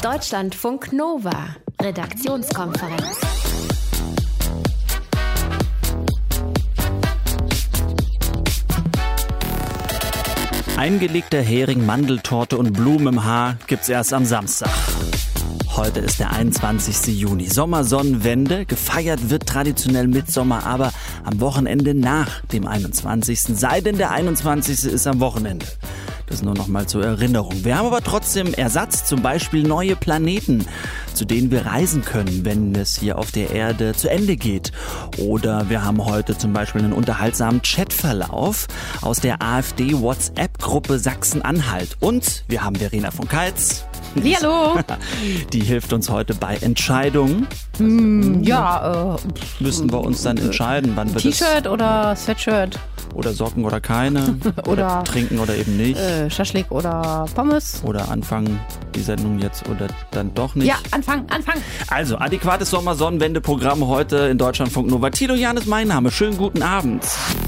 Deutschlandfunk Nova, Redaktionskonferenz. Eingelegter Hering, Mandeltorte und Blumen im Haar gibt's erst am Samstag. Heute ist der 21. Juni. Sommersonnenwende. Gefeiert wird traditionell Mittsommer, aber am Wochenende nach dem 21. Sei denn der 21. ist am Wochenende. Das nur noch mal zur Erinnerung. Wir haben aber trotzdem Ersatz, zum Beispiel neue Planeten, zu denen wir reisen können, wenn es hier auf der Erde zu Ende geht. Oder wir haben heute zum Beispiel einen unterhaltsamen Chatverlauf aus der AfD-WhatsApp-Gruppe Sachsen-Anhalt. Und wir haben Verena von Keitz. Hallo. Die hilft uns heute bei Entscheidungen. Müssen wir uns dann entscheiden, wann wir T-Shirt oder Sweatshirt? Oder Socken oder keine. Oder trinken oder eben nicht. Schaschlik oder Pommes. Oder anfangen die Sendung jetzt oder dann doch nicht. Ja, anfangen. Also, adäquates Sommersonnenwende-Programm heute in Deutschlandfunk Nova. Thilo Jahn ist mein Name. Schönen guten Abend.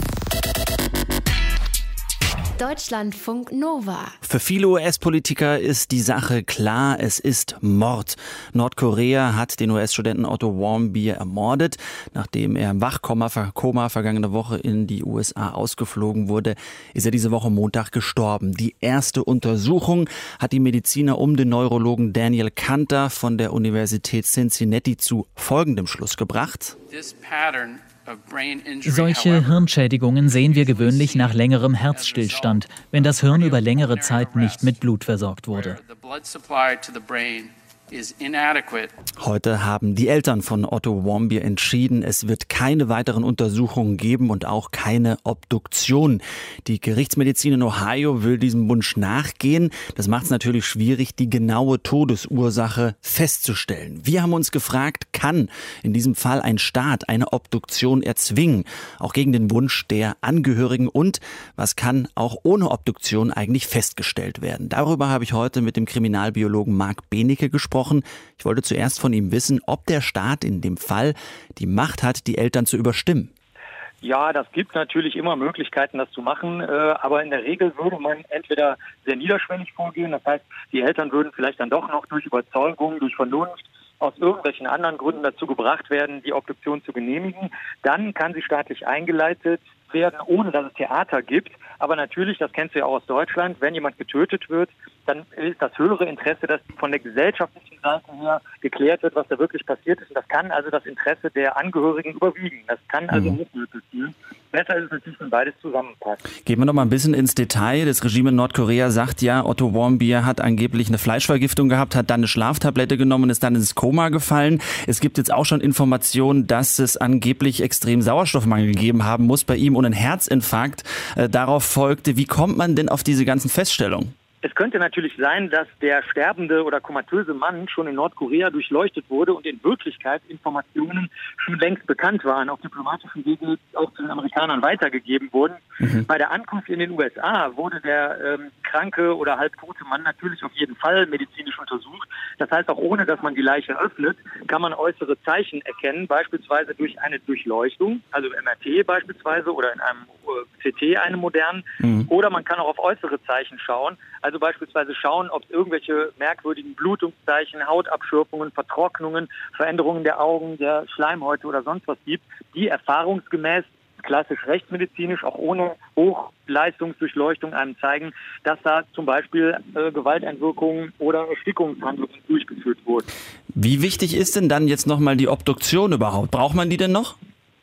Deutschlandfunk Nova. Für viele US-Politiker ist die Sache klar, es ist Mord. Nordkorea hat den US-Studenten Otto Warmbier ermordet. Nachdem er im Wachkoma vergangene Woche in die USA ausgeflogen wurde, ist er diese Woche Montag gestorben. Die erste Untersuchung hat die Mediziner um den Neurologen Daniel Kanter von der Universität Cincinnati zu folgendem Schluss gebracht. Solche Hirnschädigungen sehen wir gewöhnlich nach längerem Herzstillstand, wenn das Hirn über längere Zeit nicht mit Blut versorgt wurde. Heute haben die Eltern von Otto Warmbier entschieden, es wird keine weiteren Untersuchungen geben und auch keine Obduktion. Die Gerichtsmedizin in Ohio will diesem Wunsch nachgehen. Das macht es natürlich schwierig, die genaue Todesursache festzustellen. Wir haben uns gefragt, kann in diesem Fall ein Staat eine Obduktion erzwingen? Auch gegen den Wunsch der Angehörigen. Und was kann auch ohne Obduktion eigentlich festgestellt werden? Darüber habe ich heute mit dem Kriminalbiologen Marc Benecke gesprochen. Ich wollte zuerst von ihm wissen, ob der Staat in dem Fall die Macht hat, die Eltern zu überstimmen. Ja, das gibt natürlich immer Möglichkeiten, das zu machen, aber in der Regel würde man entweder sehr niederschwellig vorgehen, das heißt, die Eltern würden vielleicht dann doch noch durch Überzeugung, durch Vernunft, aus irgendwelchen anderen Gründen dazu gebracht werden, die Obduktion zu genehmigen. Dann kann sie staatlich eingeleitet werden, ohne dass es Theater gibt. Aber natürlich, das kennst du ja auch aus Deutschland, wenn jemand getötet wird, dann ist das höhere Interesse, dass von der gesellschaftlichen Seite her geklärt wird, was da wirklich passiert ist. Und das kann also das Interesse der Angehörigen überwiegen. Das kann also nicht mehr passieren. Besser ist es natürlich, wenn beides zusammenpasst. Gehen wir noch mal ein bisschen ins Detail. Das Regime in Nordkorea sagt ja, Otto Warmbier hat angeblich eine Fleischvergiftung gehabt, hat dann eine Schlaftablette genommen und ist dann ins Koma gefallen. Es gibt jetzt auch schon Informationen, dass es angeblich extrem Sauerstoffmangel gegeben haben muss bei ihm und ein Herzinfarkt darauf folgte. Wie kommt man denn auf diese ganzen Feststellungen? Es könnte natürlich sein, dass der sterbende oder komatöse Mann schon in Nordkorea durchleuchtet wurde und in Wirklichkeit Informationen schon längst bekannt waren, auf diplomatischen Wege auch zu den Amerikanern weitergegeben wurden. Bei der Ankunft in den USA wurde der kranke oder halbtote Mann natürlich auf jeden Fall medizinisch untersucht. Das heißt, auch ohne, dass man die Leiche öffnet, kann man äußere Zeichen erkennen, beispielsweise durch eine Durchleuchtung, also MRT beispielsweise oder in einem CT, einem modernen. Oder man kann auch auf äußere Zeichen schauen, also beispielsweise schauen, ob es irgendwelche merkwürdigen Blutungszeichen, Hautabschürfungen, Vertrocknungen, Veränderungen der Augen, der Schleimhäute oder sonst was gibt, die erfahrungsgemäß klassisch rechtsmedizinisch, auch ohne Hochleistungsdurchleuchtung einem zeigen, dass da zum Beispiel Gewalteinwirkungen oder Erstickungshandlungen durchgeführt wurden. Wie wichtig ist denn dann jetzt nochmal die Obduktion überhaupt? Braucht man die denn noch?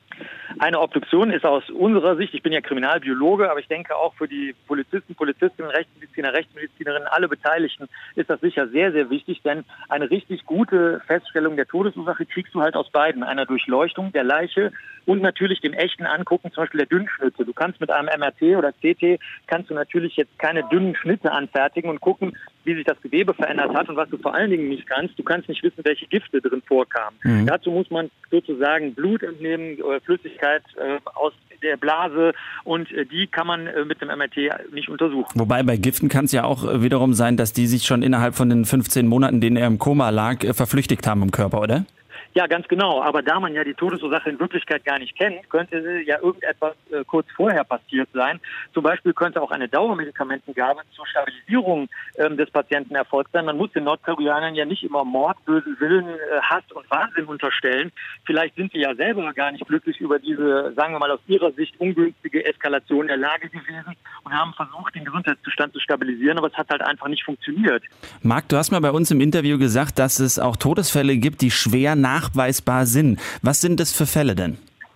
Eine Obduktion ist aus unserer Sicht, ich bin ja Kriminalbiologe, aber ich denke auch für die Polizisten, Polizistinnen, Rechtsmediziner, Rechtsmedizinerinnen, alle Beteiligten ist das sicher sehr, sehr wichtig, denn eine richtig gute Feststellung der Todesursache kriegst du halt aus beiden, einer Durchleuchtung der Leiche und natürlich dem echten Angucken, zum Beispiel der Dünnschnitte. Du kannst mit einem MRT oder CT, kannst du natürlich jetzt keine dünnen Schnitte anfertigen und gucken, wie sich das Gewebe verändert hat und was du vor allen Dingen nicht kannst, du kannst nicht wissen, welche Gifte drin vorkamen. Dazu muss man sozusagen Blut entnehmen oder Flüssigkeit aus der Blase und die kann man mit dem MRT nicht untersuchen. Wobei bei Giften kann es ja auch wiederum sein, dass die sich schon innerhalb von den 15 Monaten, in denen er im Koma lag, verflüchtigt haben im Körper, oder? Ja, ganz genau. Aber da man ja die Todesursache in Wirklichkeit gar nicht kennt, könnte ja irgendetwas kurz vorher passiert sein. Zum Beispiel könnte auch eine Dauermedikamentengabe zur Stabilisierung des Patienten erfolgt sein. Man muss den Nordkoreanern ja nicht immer Mord, bösen Willen, Hass und Wahnsinn unterstellen. Vielleicht sind sie ja selber gar nicht glücklich über diese, sagen wir mal aus ihrer Sicht, ungünstige Eskalation der Lage gewesen und haben versucht, den Gesundheitszustand zu stabilisieren, aber es hat halt einfach nicht funktioniert. Marc, du hast mal bei uns im Interview gesagt, dass es auch Todesfälle gibt, die schwer nachweisbar sind. Was sind das für Fälle denn?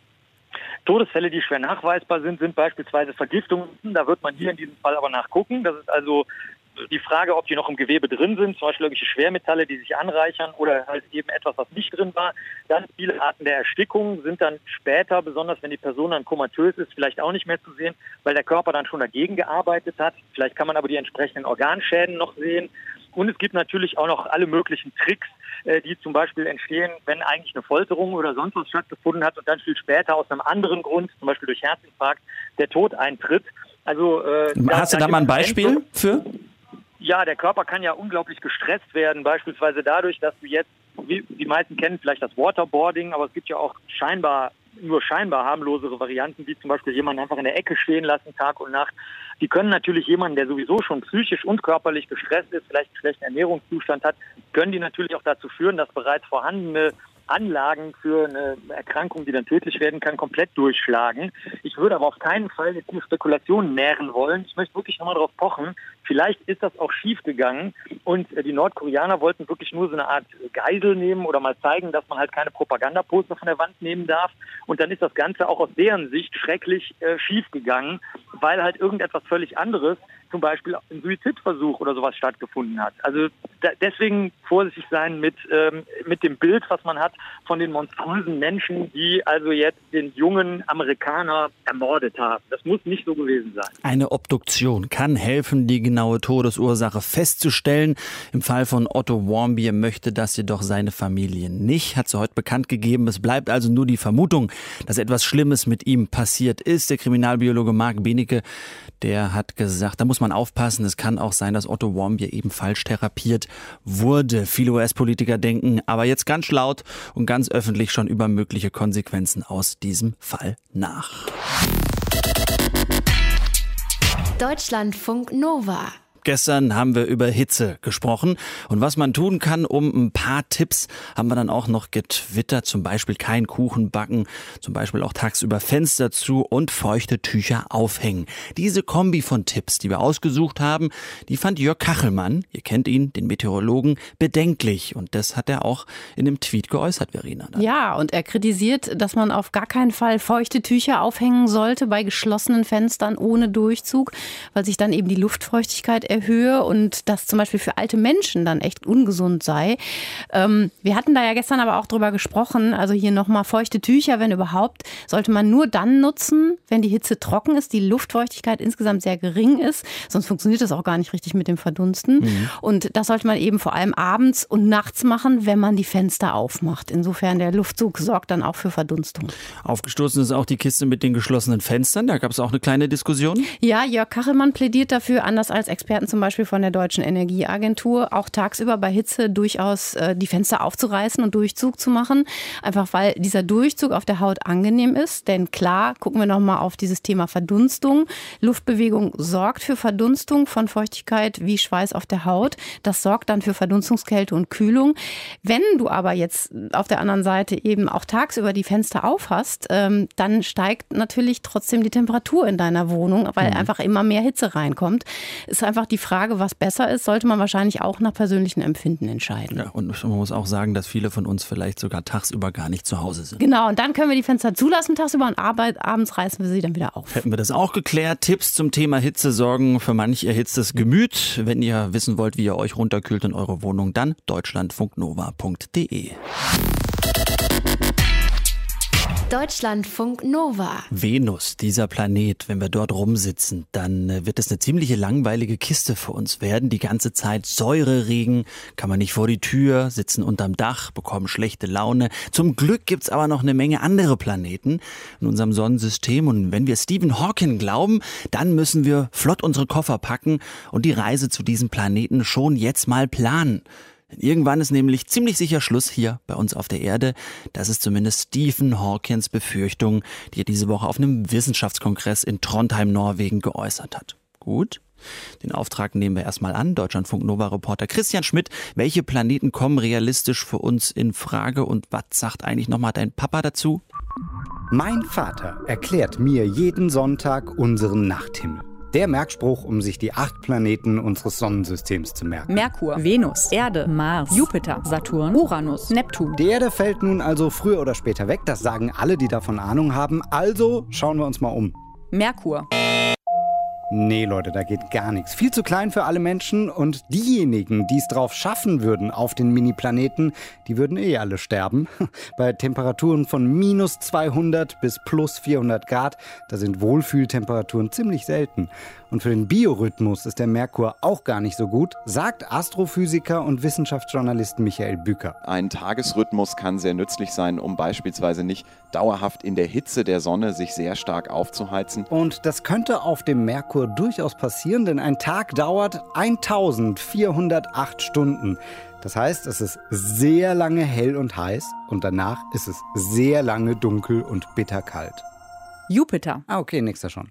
Todesfälle, die schwer nachweisbar sind, sind beispielsweise Vergiftungen. Da wird man hier in diesem Fall aber nachgucken. Das ist also die Frage, ob die noch im Gewebe drin sind, zum Beispiel irgendwelche Schwermetalle, die sich anreichern oder halt eben etwas, was nicht drin war. Dann viele Arten der Erstickung sind dann später, besonders wenn die Person dann komatös ist, vielleicht auch nicht mehr zu sehen, weil der Körper dann schon dagegen gearbeitet hat. Vielleicht kann man aber die entsprechenden Organschäden noch sehen. Und es gibt natürlich auch noch alle möglichen Tricks, die zum Beispiel entstehen, wenn eigentlich eine Folterung oder sonst was stattgefunden hat und dann viel später aus einem anderen Grund, zum Beispiel durch Herzinfarkt, der Tod eintritt. Also hast du da mal ein Beispiel für? Ja, der Körper kann ja unglaublich gestresst werden, beispielsweise dadurch, dass du jetzt, wie die meisten kennen vielleicht das Waterboarding, aber es gibt ja auch nur scheinbar harmlosere Varianten, wie zum Beispiel jemanden einfach in der Ecke stehen lassen, Tag und Nacht. Die können natürlich jemanden, der sowieso schon psychisch und körperlich gestresst ist, vielleicht einen schlechten Ernährungszustand hat, können die natürlich auch dazu führen, dass bereits vorhandene Anlagen für eine Erkrankung, die dann tödlich werden kann, komplett durchschlagen. Ich würde aber auf keinen Fall jetzt hier Spekulationen nähren wollen. Ich möchte wirklich nochmal darauf pochen. Vielleicht ist das auch schief gegangen und die Nordkoreaner wollten wirklich nur so eine Art Geisel nehmen oder mal zeigen, dass man halt keine Propagandaposter von der Wand nehmen darf. Und dann ist das Ganze auch aus deren Sicht schrecklich schief gegangen, weil halt irgendetwas völlig anderes, zum Beispiel ein Suizidversuch oder sowas stattgefunden hat. Also deswegen vorsichtig sein mit dem Bild, was man hat von den monströsen Menschen, die also jetzt den jungen Amerikaner ermordet haben. Das muss nicht so gewesen sein. Eine Obduktion kann helfen, die genaue Todesursache festzustellen. Im Fall von Otto Warmbier möchte das jedoch seine Familie nicht, hat sie heute bekannt gegeben. Es bleibt also nur die Vermutung, dass etwas Schlimmes mit ihm passiert ist. Der Kriminalbiologe Marc Benecke, der hat gesagt, da muss man aufpassen. Es kann auch sein, dass Otto Warmbier eben falsch therapiert wurde. Viele US-Politiker denken aber jetzt ganz laut und ganz öffentlich schon über mögliche Konsequenzen aus diesem Fall nach. Deutschlandfunk Nova. Gestern haben wir über Hitze gesprochen und was man tun kann, um ein paar Tipps haben wir dann auch noch getwittert. Zum Beispiel kein Kuchen backen, zum Beispiel auch tagsüber Fenster zu und feuchte Tücher aufhängen. Diese Kombi von Tipps, die wir ausgesucht haben, die fand Jörg Kachelmann, ihr kennt ihn, den Meteorologen, bedenklich. Und das hat er auch in einem Tweet geäußert, Verena. Ja, und er kritisiert, dass man auf gar keinen Fall feuchte Tücher aufhängen sollte bei geschlossenen Fenstern ohne Durchzug, weil sich dann eben die Luftfeuchtigkeit erhöhe und das zum Beispiel für alte Menschen dann echt ungesund sei. Wir hatten da ja gestern aber auch drüber gesprochen, also hier nochmal feuchte Tücher, wenn überhaupt, sollte man nur dann nutzen, wenn die Hitze trocken ist, die Luftfeuchtigkeit insgesamt sehr gering ist, sonst funktioniert das auch gar nicht richtig mit dem Verdunsten. Und das sollte man eben vor allem abends und nachts machen, wenn man die Fenster aufmacht. Insofern der Luftzug sorgt dann auch für Verdunstung. Aufgestoßen ist auch die Kiste mit den geschlossenen Fenstern, da gab es auch eine kleine Diskussion. Ja, Jörg Kachelmann plädiert dafür, anders als Experten zum Beispiel von der Deutschen Energieagentur, auch tagsüber bei Hitze durchaus die Fenster aufzureißen und Durchzug zu machen. Einfach weil dieser Durchzug auf der Haut angenehm ist. Denn klar, gucken wir nochmal auf dieses Thema Verdunstung. Luftbewegung sorgt für Verdunstung von Feuchtigkeit wie Schweiß auf der Haut. Das sorgt dann für Verdunstungskälte und Kühlung. Wenn du aber jetzt auf der anderen Seite eben auch tagsüber die Fenster aufhast, dann steigt natürlich trotzdem die Temperatur in deiner Wohnung, weil einfach immer mehr Hitze reinkommt. Ist einfach die Frage, was besser ist, sollte man wahrscheinlich auch nach persönlichem Empfinden entscheiden. Ja, und man muss auch sagen, dass viele von uns vielleicht sogar tagsüber gar nicht zu Hause sind. Genau, und dann können wir die Fenster zulassen tagsüber und abends reißen wir sie dann wieder auf. Hätten wir das auch geklärt. Tipps zum Thema Hitze sorgen für manch erhitztes Gemüt. Wenn ihr wissen wollt, wie ihr euch runterkühlt in eure Wohnung, dann deutschlandfunknova.de. Deutschlandfunk Nova. Venus, dieser Planet, wenn wir dort rumsitzen, dann wird es eine ziemliche langweilige Kiste für uns werden. Die ganze Zeit Säureregen, kann man nicht vor die Tür, sitzen unterm Dach, bekommen schlechte Laune. Zum Glück gibt's aber noch eine Menge andere Planeten in unserem Sonnensystem. Und wenn wir Stephen Hawking glauben, dann müssen wir flott unsere Koffer packen und die Reise zu diesem Planeten schon jetzt mal planen. Irgendwann ist nämlich ziemlich sicher Schluss hier bei uns auf der Erde. Das ist zumindest Stephen Hawkins Befürchtung, die er diese Woche auf einem Wissenschaftskongress in Trondheim, Norwegen geäußert hat. Gut, den Auftrag nehmen wir erstmal an. Deutschlandfunk-Nova-Reporter Christian Schmidt. Welche Planeten kommen realistisch für uns in Frage und was sagt eigentlich nochmal dein Papa dazu? Mein Vater erklärt mir jeden Sonntag unseren Nachthimmel. Der Merkspruch, um sich die 8 Planeten unseres Sonnensystems zu merken. Merkur, Venus, Erde, Mars, Jupiter, Saturn, Uranus, Neptun. Die Erde fällt nun also früher oder später weg. Das sagen alle, die davon Ahnung haben. Also schauen wir uns mal um. Merkur. Nee, Leute, da geht gar nichts. Viel zu klein für alle Menschen und diejenigen, die es drauf schaffen würden auf den Mini-Planeten, die würden alle sterben. Bei Temperaturen von minus 200 bis plus 400 Grad, da sind Wohlfühltemperaturen ziemlich selten. Und für den Biorhythmus ist der Merkur auch gar nicht so gut, sagt Astrophysiker und Wissenschaftsjournalist Michael Büker. Ein Tagesrhythmus kann sehr nützlich sein, um beispielsweise nicht dauerhaft in der Hitze der Sonne sich sehr stark aufzuheizen. Und das könnte auf dem Merkur durchaus passieren, denn ein Tag dauert 1408 Stunden. Das heißt, es ist sehr lange hell und heiß und danach ist es sehr lange dunkel und bitterkalt. Jupiter. Okay, nächster schon.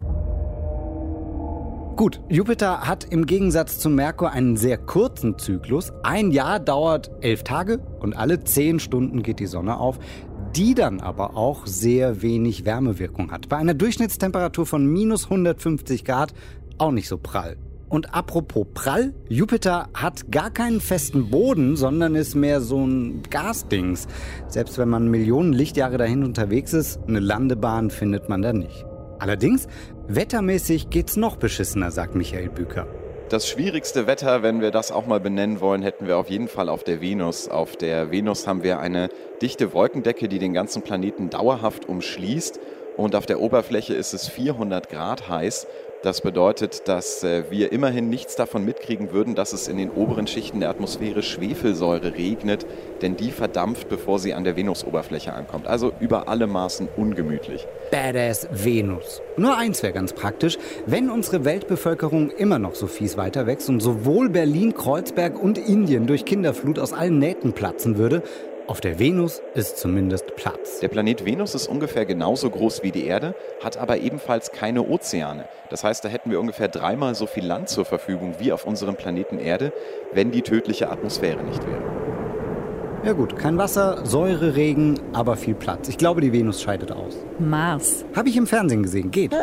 Gut, Jupiter hat im Gegensatz zum Merkur einen sehr kurzen Zyklus. Ein Jahr dauert 11 Tage und alle 10 Stunden geht die Sonne auf, die dann aber auch sehr wenig Wärmewirkung hat. Bei einer Durchschnittstemperatur von minus 150 Grad auch nicht so prall. Und apropos prall, Jupiter hat gar keinen festen Boden, sondern ist mehr so ein Gasdings. Selbst wenn man Millionen Lichtjahre dahin unterwegs ist, eine Landebahn findet man da nicht. Allerdings, wettermäßig geht's noch beschissener, sagt Michael Büker. Das schwierigste Wetter, wenn wir das auch mal benennen wollen, hätten wir auf jeden Fall auf der Venus. Auf der Venus haben wir eine dichte Wolkendecke, die den ganzen Planeten dauerhaft umschließt. Und auf der Oberfläche ist es 400 Grad heiß. Das bedeutet, dass wir immerhin nichts davon mitkriegen würden, dass es in den oberen Schichten der Atmosphäre Schwefelsäure regnet, denn die verdampft, bevor sie an der Venusoberfläche ankommt. Also über alle Maßen ungemütlich. Badass Venus. Nur eins wäre ganz praktisch, wenn unsere Weltbevölkerung immer noch so fies weiter wächst und sowohl Berlin, Kreuzberg und Indien durch Kinderflut aus allen Nähten platzen würde. Auf der Venus ist zumindest Platz. Der Planet Venus ist ungefähr genauso groß wie die Erde, hat aber ebenfalls keine Ozeane. Das heißt, da hätten wir ungefähr 3-mal so viel Land zur Verfügung wie auf unserem Planeten Erde, wenn die tödliche Atmosphäre nicht wäre. Ja gut, kein Wasser, Säure, Regen, aber viel Platz. Ich glaube, die Venus scheidet aus. Mars. Habe ich im Fernsehen gesehen, geht.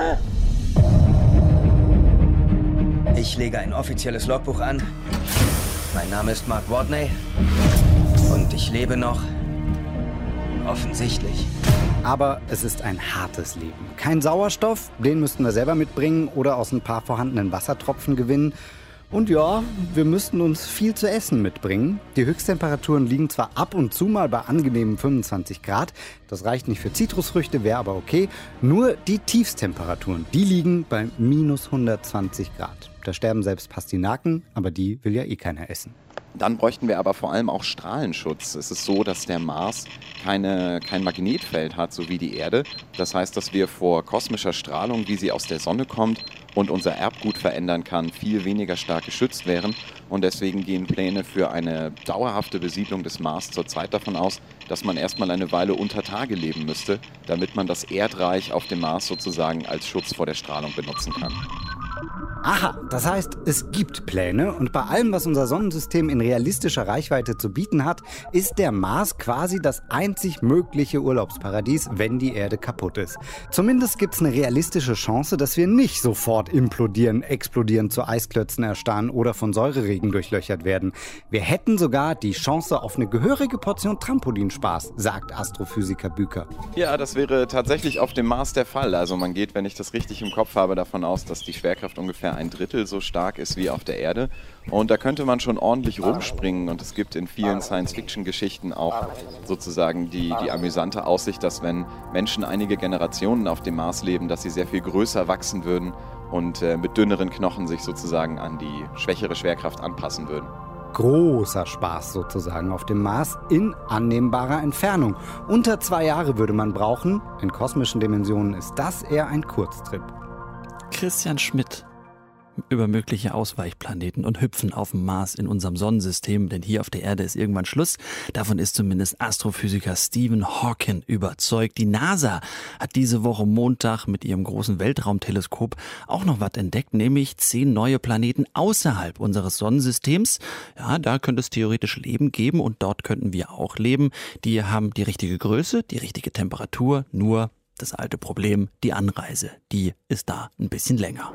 Ich lege ein offizielles Logbuch an. Mein Name ist Mark Watney. Und ich lebe noch. Offensichtlich. Aber es ist ein hartes Leben. Kein Sauerstoff, den müssten wir selber mitbringen oder aus ein paar vorhandenen Wassertropfen gewinnen. Und ja, wir müssten uns viel zu essen mitbringen. Die Höchsttemperaturen liegen zwar ab und zu mal bei angenehmen 25 Grad. Das reicht nicht für Zitrusfrüchte, wäre aber okay. Nur die Tiefstemperaturen, die liegen bei minus 120 Grad. Da sterben selbst Pastinaken, aber die will ja keiner essen. Dann bräuchten wir aber vor allem auch Strahlenschutz. Es ist so, dass der Mars kein Magnetfeld hat, so wie die Erde. Das heißt, dass wir vor kosmischer Strahlung, wie sie aus der Sonne kommt und unser Erbgut verändern kann, viel weniger stark geschützt wären. Und deswegen gehen Pläne für eine dauerhafte Besiedlung des Mars zurzeit davon aus, dass man erstmal eine Weile unter Tage leben müsste, damit man das Erdreich auf dem Mars sozusagen als Schutz vor der Strahlung benutzen kann. Aha, das heißt, es gibt Pläne und bei allem, was unser Sonnensystem in realistischer Reichweite zu bieten hat, ist der Mars quasi das einzig mögliche Urlaubsparadies, wenn die Erde kaputt ist. Zumindest gibt es eine realistische Chance, dass wir nicht sofort implodieren, explodieren, zu Eisklötzen erstarren oder von Säureregen durchlöchert werden. Wir hätten sogar die Chance auf eine gehörige Portion Trampolinspaß, sagt Astrophysiker Büker. Ja, das wäre tatsächlich auf dem Mars der Fall. Also man geht, wenn ich das richtig im Kopf habe, davon aus, dass die Schwerkraft ungefähr 1/3 so stark ist wie auf der Erde. Und da könnte man schon ordentlich rumspringen. Und es gibt in vielen Science-Fiction-Geschichten auch sozusagen die amüsante Aussicht, dass wenn Menschen einige Generationen auf dem Mars leben, dass sie sehr viel größer wachsen würden und mit dünneren Knochen sich sozusagen an die schwächere Schwerkraft anpassen würden. Großer Spaß sozusagen auf dem Mars in annehmbarer Entfernung. Unter 2 Jahre würde man brauchen. In kosmischen Dimensionen ist das eher ein Kurztrip. Christian Schmidt. über mögliche Ausweichplaneten und Hüpfen auf dem Mars in unserem Sonnensystem, denn hier auf der Erde ist irgendwann Schluss. Davon ist zumindest Astrophysiker Stephen Hawking überzeugt. Die NASA hat diese Woche Montag mit ihrem großen Weltraumteleskop auch noch was entdeckt, nämlich 10 neue Planeten außerhalb unseres Sonnensystems. Ja, da könnte es theoretisch Leben geben und dort könnten wir auch leben. Die haben die richtige Größe, die richtige Temperatur, nur das alte Problem, die Anreise, die ist da ein bisschen länger.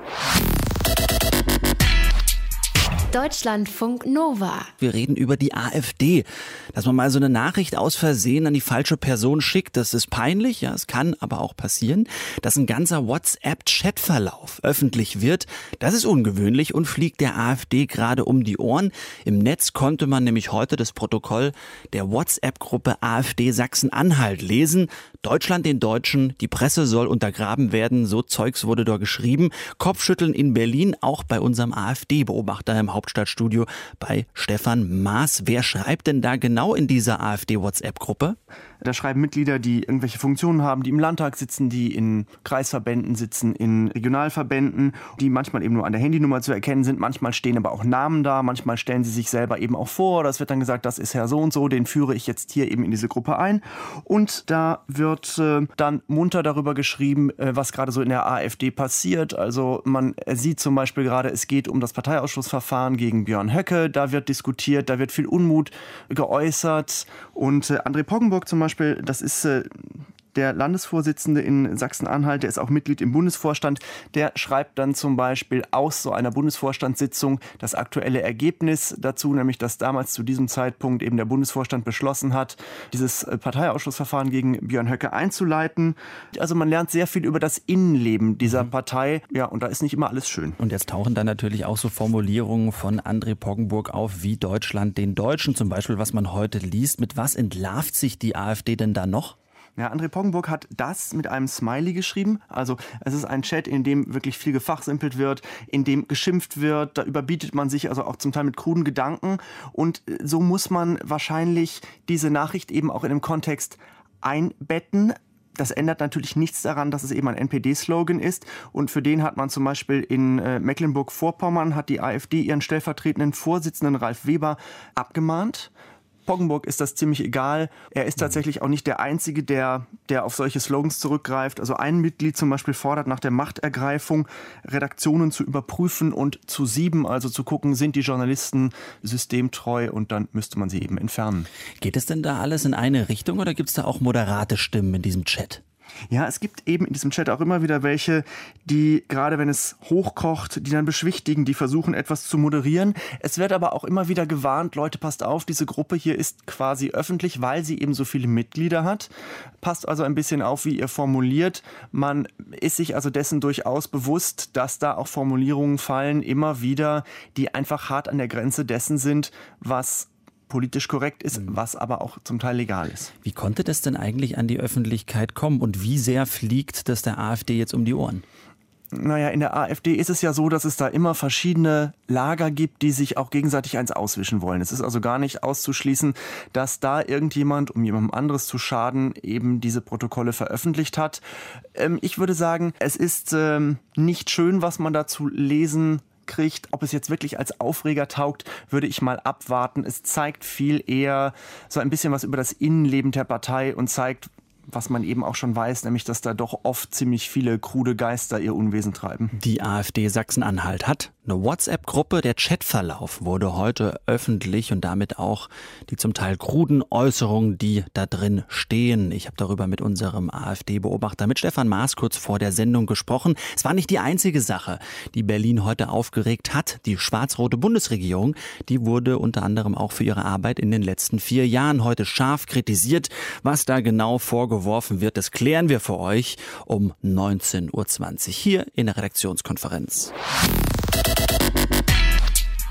Deutschlandfunk Nova. Wir reden über die AfD. Dass man mal so eine Nachricht aus Versehen an die falsche Person schickt, das ist peinlich, ja, es kann aber auch passieren. Dass ein ganzer WhatsApp-Chatverlauf öffentlich wird, das ist ungewöhnlich und fliegt der AfD gerade um die Ohren. Im Netz konnte man nämlich heute das Protokoll der WhatsApp-Gruppe AfD Sachsen-Anhalt lesen. Deutschland den Deutschen, die Presse soll untergraben werden, so Zeugs wurde dort geschrieben. Kopfschütteln in Berlin, auch bei unserem AfD-Beobachter im Hauptstadtstudio bei Stefan Maas. Wer schreibt denn da genau in dieser AfD-WhatsApp-Gruppe? Da schreiben Mitglieder, die irgendwelche Funktionen haben, die im Landtag sitzen, die in Kreisverbänden sitzen, in Regionalverbänden, die manchmal eben nur an der Handynummer zu erkennen sind. Manchmal stehen aber auch Namen da, manchmal stellen sie sich selber eben auch vor. Das wird dann gesagt, das ist Herr so und so, den führe ich jetzt hier eben in diese Gruppe ein. Und da wird dann munter darüber geschrieben, was gerade so in der AfD passiert. Also man sieht zum Beispiel gerade, es geht um das Parteiausschussverfahren gegen Björn Höcke. Da wird diskutiert, da wird viel Unmut geäußert. Und André Poggenburg zum Beispiel, das ist der Landesvorsitzende in Sachsen-Anhalt, der ist auch Mitglied im Bundesvorstand, der schreibt dann zum Beispiel aus so einer Bundesvorstandssitzung das aktuelle Ergebnis dazu, nämlich dass damals zu diesem Zeitpunkt eben der Bundesvorstand beschlossen hat, dieses Parteiausschussverfahren gegen Björn Höcke einzuleiten. Also man lernt sehr viel über das Innenleben dieser Partei, ja, und da ist nicht immer alles schön. Und jetzt tauchen dann natürlich auch so Formulierungen von André Poggenburg auf, wie Deutschland den Deutschen zum Beispiel, was man heute liest. Mit was entlarvt sich die AfD denn da noch? Ja, André Poggenburg hat das mit einem Smiley geschrieben. Also es ist ein Chat, in dem wirklich viel gefachsimpelt wird, in dem geschimpft wird. Da überbietet man sich also auch zum Teil mit kruden Gedanken. Und so muss man wahrscheinlich diese Nachricht eben auch in einem Kontext einbetten. Das ändert natürlich nichts daran, dass es eben ein NPD-Slogan ist. Und für den hat man zum Beispiel in Mecklenburg-Vorpommern, hat die AfD ihren stellvertretenden Vorsitzenden Ralf Weber abgemahnt. Poggenburg ist das ziemlich egal. Er ist tatsächlich auch nicht der Einzige, der auf solche Slogans zurückgreift. Also ein Mitglied zum Beispiel fordert nach der Machtergreifung, Redaktionen zu überprüfen und zu sieben, also zu gucken, sind die Journalisten systemtreu, und dann müsste man sie eben entfernen. Geht es denn da alles in eine Richtung oder gibt es da auch moderate Stimmen in diesem Chat? Ja, es gibt eben in diesem Chat auch immer wieder welche, die, gerade wenn es hochkocht, die dann beschwichtigen, die versuchen etwas zu moderieren. Es wird aber auch immer wieder gewarnt, Leute, passt auf, diese Gruppe hier ist quasi öffentlich, weil sie eben so viele Mitglieder hat. Passt also ein bisschen auf, wie ihr formuliert. Man ist sich also dessen durchaus bewusst, dass da auch Formulierungen fallen, immer wieder, die einfach hart an der Grenze dessen sind, was politisch korrekt ist, was aber auch zum Teil legal ist. Wie konnte das denn eigentlich an die Öffentlichkeit kommen und wie sehr fliegt das der AfD jetzt um die Ohren? Naja, in der AfD ist es ja so, dass es da immer verschiedene Lager gibt, die sich auch gegenseitig eins auswischen wollen. Es ist also gar nicht auszuschließen, dass da irgendjemand, um jemandem anderes zu schaden, eben diese Protokolle veröffentlicht hat. Ich würde sagen, es ist nicht schön, was man da zu lesen kriegt. Ob es jetzt wirklich als Aufreger taugt, würde ich mal abwarten. Es zeigt viel eher so ein bisschen was über das Innenleben der Partei und zeigt, was man eben auch schon weiß, nämlich, dass da doch oft ziemlich viele krude Geister ihr Unwesen treiben. Die AfD Sachsen-Anhalt hat eine WhatsApp-Gruppe. Der Chatverlauf wurde heute öffentlich und damit auch die zum Teil kruden Äußerungen, die da drin stehen. Ich habe darüber mit unserem AfD-Beobachter, mit Stefan Maas, kurz vor der Sendung gesprochen. Es war nicht die einzige Sache, die Berlin heute aufgeregt hat. Die schwarz-rote Bundesregierung, die wurde unter anderem auch für ihre Arbeit in den letzten 4 Jahren heute scharf kritisiert. Was da genau vorgeworfen wird, das klären wir für euch um 19:20 Uhr hier in der Redaktionskonferenz.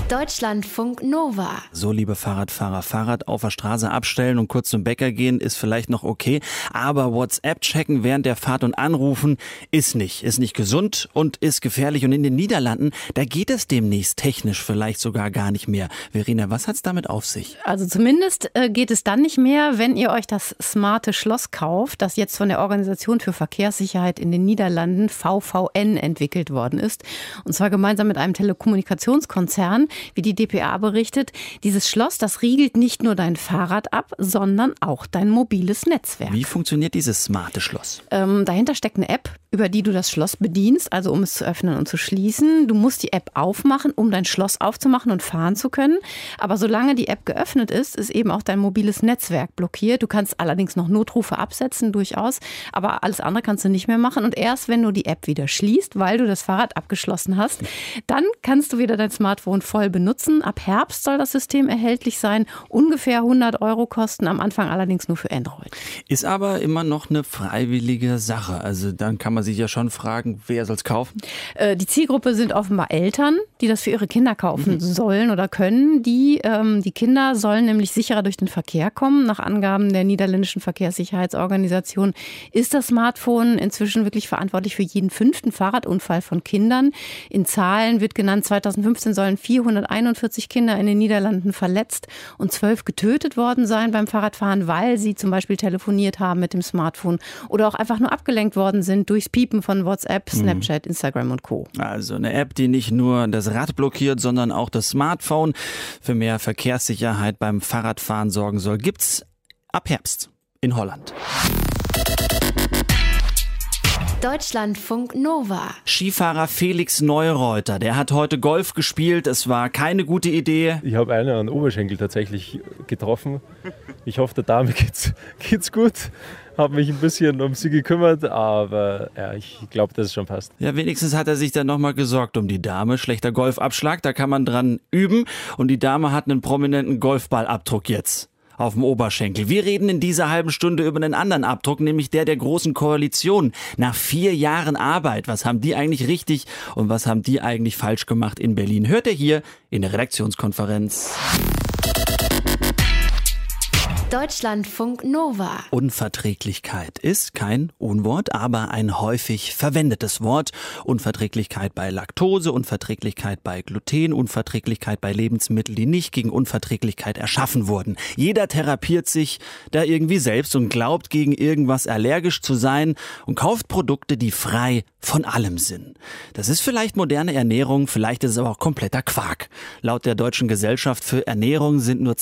Deutschlandfunk Nova. So, liebe Fahrradfahrer, Fahrrad auf der Straße abstellen und kurz zum Bäcker gehen ist vielleicht noch okay, aber WhatsApp checken während der Fahrt und anrufen ist nicht gesund und ist gefährlich. Und in den Niederlanden, da geht es demnächst technisch vielleicht sogar gar nicht mehr. Verena, was hat's damit auf sich? Also zumindest geht es dann nicht mehr, wenn ihr euch das smarte Schloss kauft, das jetzt von der Organisation für Verkehrssicherheit in den Niederlanden VVN entwickelt worden ist. Und zwar gemeinsam mit einem Telekommunikationskonzern. Wie die dpa berichtet, dieses Schloss, das riegelt nicht nur dein Fahrrad ab, sondern auch dein mobiles Netzwerk. Wie funktioniert dieses smarte Schloss? Dahinter steckt eine App, über die du das Schloss bedienst, also um es zu öffnen und zu schließen. Du musst die App aufmachen, um dein Schloss aufzumachen und fahren zu können. Aber solange die App geöffnet ist, ist eben auch dein mobiles Netzwerk blockiert. Du kannst allerdings noch Notrufe absetzen, durchaus, aber alles andere kannst du nicht mehr machen. Und erst wenn du die App wieder schließt, weil du das Fahrrad abgeschlossen hast, dann kannst du wieder dein Smartphone voll benutzen. Ab Herbst soll das System erhältlich sein, ungefähr 100 € kosten, am Anfang allerdings nur für Android. Ist aber immer noch eine freiwillige Sache. Also dann kann man sich ja schon fragen, wer soll es kaufen? Die Zielgruppe sind offenbar Eltern, die das für ihre Kinder kaufen sollen oder können. Die Kinder sollen nämlich sicherer durch den Verkehr kommen. Nach Angaben der niederländischen Verkehrssicherheitsorganisation ist das Smartphone inzwischen wirklich verantwortlich für jeden 5. Fahrradunfall von Kindern. In Zahlen wird genannt, 2015 sollen 441 Kinder in den Niederlanden verletzt und 12 getötet worden sein beim Fahrradfahren, weil sie zum Beispiel telefoniert haben mit dem Smartphone oder auch einfach nur abgelenkt worden sind durchs Piepen von WhatsApp, Snapchat, Instagram und Co. Also eine App, die nicht nur das Rad blockiert, sondern auch das Smartphone für mehr Verkehrssicherheit beim Fahrradfahren sorgen soll, gibt's ab Herbst in Holland. Deutschlandfunk Nova. Skifahrer Felix Neureuter, der hat heute Golf gespielt. Es war keine gute Idee. Ich habe einen an den Oberschenkel tatsächlich getroffen. Ich hoffe, der Dame geht's gut. Habe mich ein bisschen um sie gekümmert, aber ja, ich glaube, dass es schon passt. Ja, wenigstens hat er sich dann nochmal gesorgt um die Dame. Schlechter Golfabschlag, da kann man dran üben. Und die Dame hat einen prominenten Golfballabdruck jetzt auf dem Oberschenkel. Wir reden in dieser halben Stunde über einen anderen Abdruck, nämlich der Großen Koalition. Nach 4 Jahren Arbeit, was haben die eigentlich richtig und was haben die eigentlich falsch gemacht in Berlin? Hört ihr hier in der Redaktionskonferenz. Deutschlandfunk Nova. Unverträglichkeit ist kein Unwort, aber ein häufig verwendetes Wort. Unverträglichkeit bei Laktose, Unverträglichkeit bei Gluten, Unverträglichkeit bei Lebensmitteln, die nicht gegen Unverträglichkeit erschaffen wurden. Jeder therapiert sich da irgendwie selbst und glaubt, gegen irgendwas allergisch zu sein und kauft Produkte, die frei von allem sind. Das ist vielleicht moderne Ernährung, vielleicht ist es aber auch kompletter Quark. Laut der Deutschen Gesellschaft für Ernährung sind nur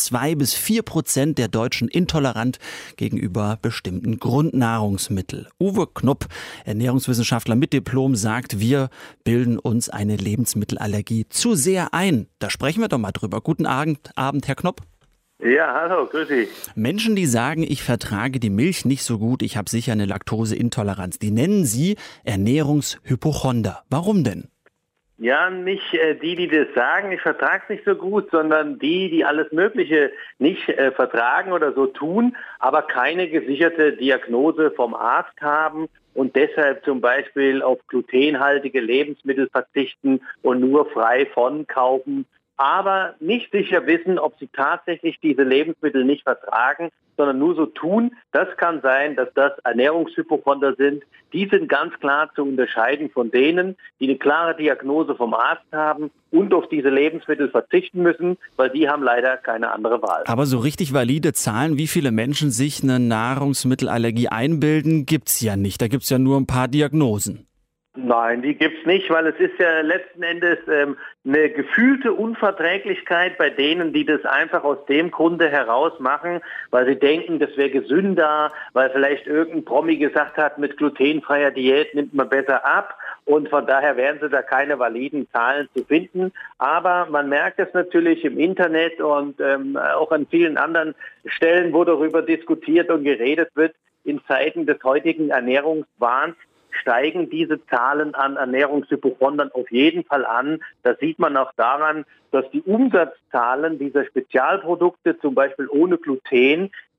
2-4% der Deutschen intolerant gegenüber bestimmten Grundnahrungsmitteln. Uwe Knupp, Ernährungswissenschaftler mit Diplom, sagt, wir bilden uns eine Lebensmittelallergie zu sehr ein. Da sprechen wir doch mal drüber. Guten Abend, Herr Knupp. Ja, hallo, grüß Sie. Menschen, die sagen, ich vertrage die Milch nicht so gut, ich habe sicher eine Laktoseintoleranz, die nennen Sie Ernährungshypochonder. Warum denn? Ja, nicht die das sagen, ich vertrage es nicht so gut, sondern die alles Mögliche nicht vertragen oder so tun, aber keine gesicherte Diagnose vom Arzt haben und deshalb zum Beispiel auf glutenhaltige Lebensmittel verzichten und nur frei von kaufen, aber nicht sicher wissen, ob sie tatsächlich diese Lebensmittel nicht vertragen, sondern nur so tun. Das kann sein, dass das Ernährungshypochonder sind. Die sind ganz klar zu unterscheiden von denen, die eine klare Diagnose vom Arzt haben und auf diese Lebensmittel verzichten müssen, weil die haben leider keine andere Wahl. Aber so richtig valide Zahlen, wie viele Menschen sich eine Nahrungsmittelallergie einbilden, gibt's ja nicht. Da gibt's ja nur ein paar Diagnosen. Nein, die gibt's nicht, weil es ist ja letzten Endes eine gefühlte Unverträglichkeit bei denen, die das einfach aus dem Grunde heraus machen, weil sie denken, das wäre gesünder, weil vielleicht irgendein Promi gesagt hat, mit glutenfreier Diät nimmt man besser ab und von daher wären sie da keine validen Zahlen zu finden. Aber man merkt es natürlich im Internet und auch an vielen anderen Stellen, wo darüber diskutiert und geredet wird, in Zeiten des heutigen Ernährungswahns steigen diese Zahlen an Ernährungshypochondern auf jeden Fall an. Das sieht man auch daran, dass die Umsatzzahlen dieser Spezialprodukte, zum Beispiel ohne Gluten,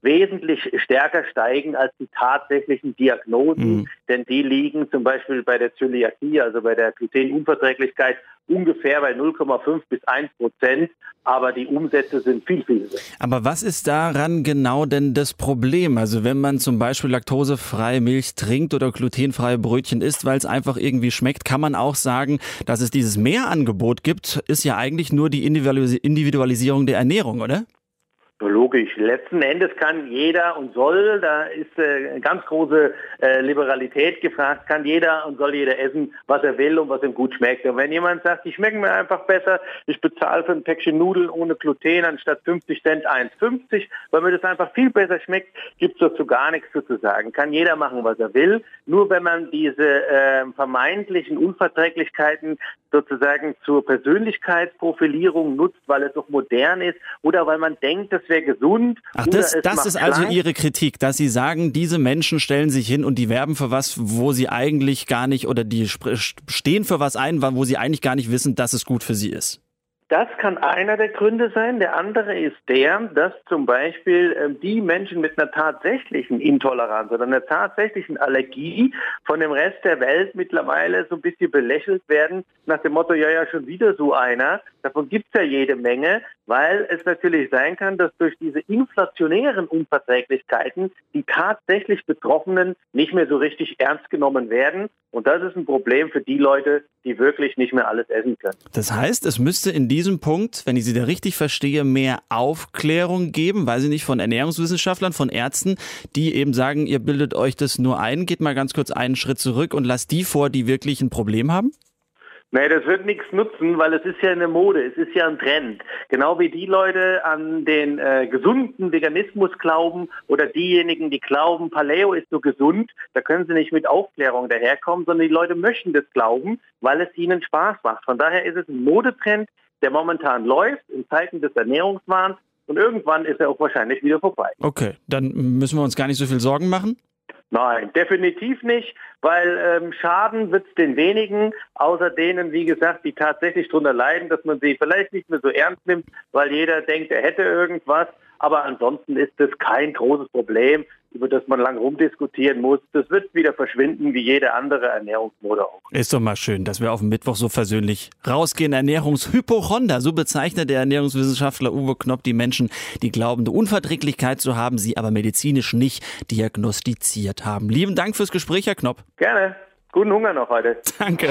wesentlich stärker steigen als die tatsächlichen Diagnosen, denn die liegen zum Beispiel bei der Zöliakie, also bei der Glutenunverträglichkeit, ungefähr bei 0,5 bis 1%, aber die Umsätze sind viel, viel höher. Aber was ist daran genau denn das Problem? Also wenn man zum Beispiel laktosefreie Milch trinkt oder glutenfreie Brötchen isst, weil es einfach irgendwie schmeckt, kann man auch sagen, dass es dieses Mehrangebot gibt, ist ja eigentlich nur die Individualisierung der Ernährung, oder? Logisch. Letzten Endes kann jeder und soll, da ist eine ganz große Liberalität gefragt, kann jeder und soll jeder essen, was er will und was ihm gut schmeckt. Und wenn jemand sagt, die schmecken mir einfach besser, ich bezahle für ein Päckchen Nudeln ohne Gluten anstatt 50 Cent 1,50, weil mir das einfach viel besser schmeckt, gibt es dazu gar nichts zu sagen. Kann jeder machen, was er will. Nur wenn man diese vermeintlichen Unverträglichkeiten sozusagen zur Persönlichkeitsprofilierung nutzt, weil es doch modern ist oder weil man denkt, das wäre gesund. Ach, das ist also Ihre Kritik, dass Sie sagen, diese Menschen stellen sich hin und die werben für was, wo sie eigentlich gar nicht, oder die stehen für was ein, wo sie eigentlich gar nicht wissen, dass es gut für sie ist. Das kann einer der Gründe sein. Der andere ist der, dass zum Beispiel die Menschen mit einer tatsächlichen Intoleranz oder einer tatsächlichen Allergie von dem Rest der Welt mittlerweile so ein bisschen belächelt werden, nach dem Motto, ja, schon wieder so einer. Davon gibt es ja jede Menge, weil es natürlich sein kann, dass durch diese inflationären Unverträglichkeiten die tatsächlich Betroffenen nicht mehr so richtig ernst genommen werden. Und das ist ein Problem für die Leute, die wirklich nicht mehr alles essen können. Das heißt, es müsste in diesem Punkt, wenn ich Sie da richtig verstehe, mehr Aufklärung geben, weiß ich nicht, von Ernährungswissenschaftlern, von Ärzten, die eben sagen, ihr bildet euch das nur ein, geht mal ganz kurz einen Schritt zurück und lasst die vor, die wirklich ein Problem haben? Nee, das wird nichts nutzen, weil es ist ja eine Mode, es ist ja ein Trend. Genau wie die Leute an den gesunden Veganismus glauben oder diejenigen, die glauben, Paleo ist so gesund, da können sie nicht mit Aufklärung daherkommen, sondern die Leute möchten das glauben, weil es ihnen Spaß macht. Von daher ist es ein Modetrend, der momentan läuft in Zeiten des Ernährungswahns und irgendwann ist er auch wahrscheinlich wieder vorbei. Okay, dann müssen wir uns gar nicht so viel Sorgen machen? Nein, definitiv nicht, weil Schaden wird es den wenigen, außer denen, wie gesagt, die tatsächlich darunter leiden, dass man sie vielleicht nicht mehr so ernst nimmt, weil jeder denkt, er hätte irgendwas. Aber ansonsten ist das kein großes Problem, über das man lang rumdiskutieren muss. Das wird wieder verschwinden, wie jede andere Ernährungsmode auch. Ist doch mal schön, dass wir auf dem Mittwoch so versöhnlich rausgehen. Ernährungshypochonder, so bezeichnet der Ernährungswissenschaftler Uwe Knopp die Menschen, die glauben, eine Unverträglichkeit zu haben, sie aber medizinisch nicht diagnostiziert haben. Lieben Dank fürs Gespräch, Herr Knopp. Gerne. Guten Hunger noch heute. Danke.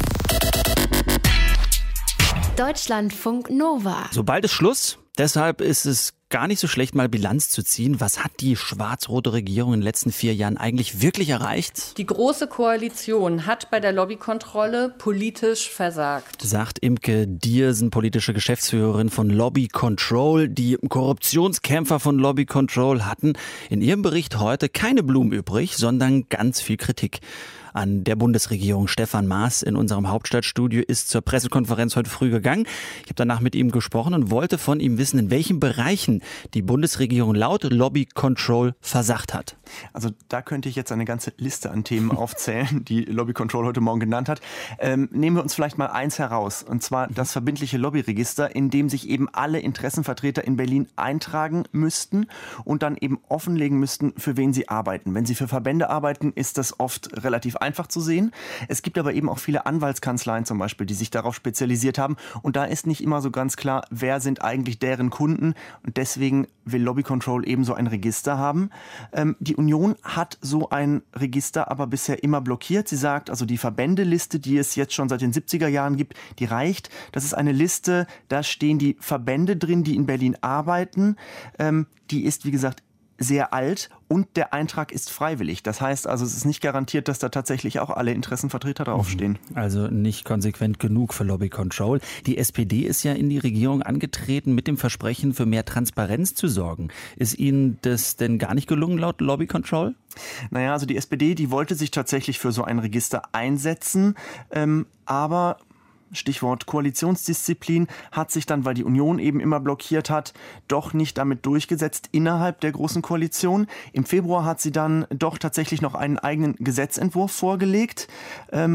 Deutschlandfunk Nova. So bald ist Schluss. Deshalb ist es gar nicht so schlecht, mal Bilanz zu ziehen. Was hat die schwarz-rote Regierung in den letzten 4 Jahren eigentlich wirklich erreicht? Die Große Koalition hat bei der Lobbykontrolle politisch versagt, sagt Imke Diersen, politische Geschäftsführerin von Lobby Control. Die Korruptionskämpfer von Lobby Control hatten in ihrem Bericht heute keine Blumen übrig, sondern ganz viel Kritik an der Bundesregierung. Stefan Maas in unserem Hauptstadtstudio ist zur Pressekonferenz heute früh gegangen. Ich habe danach mit ihm gesprochen und wollte von ihm wissen, in welchen Bereichen die Bundesregierung laut Lobby Control versagt hat. Also da könnte ich jetzt eine ganze Liste an Themen aufzählen, die Lobby Control heute Morgen genannt hat. Nehmen wir uns vielleicht mal eins heraus, und zwar das verbindliche Lobbyregister, in dem sich eben alle Interessenvertreter in Berlin eintragen müssten und dann eben offenlegen müssten, für wen sie arbeiten. Wenn sie für Verbände arbeiten, ist das oft relativ einfach zu sehen. Es gibt aber eben auch viele Anwaltskanzleien zum Beispiel, die sich darauf spezialisiert haben. Und da ist nicht immer so ganz klar, wer sind eigentlich deren Kunden. Und deswegen will Lobby Control eben so ein Register haben. Die Union hat so ein Register aber bisher immer blockiert. Sie sagt, also die Verbändeliste, die es jetzt schon seit den 70er Jahren gibt, die reicht. Das ist eine Liste, da stehen die Verbände drin, die in Berlin arbeiten. Die ist, wie gesagt, sehr alt und der Eintrag ist freiwillig. Das heißt also, es ist nicht garantiert, dass da tatsächlich auch alle Interessenvertreter draufstehen. Also nicht konsequent genug für Lobby Control. Die SPD ist ja in die Regierung angetreten mit dem Versprechen, für mehr Transparenz zu sorgen. Ist Ihnen das denn gar nicht gelungen laut Lobby Control? Naja, also die SPD, die wollte sich tatsächlich für so ein Register einsetzen, aber Stichwort Koalitionsdisziplin, hat sich dann, weil die Union eben immer blockiert hat, doch nicht damit durchgesetzt innerhalb der Großen Koalition. Im Februar hat sie dann doch tatsächlich noch einen eigenen Gesetzentwurf vorgelegt.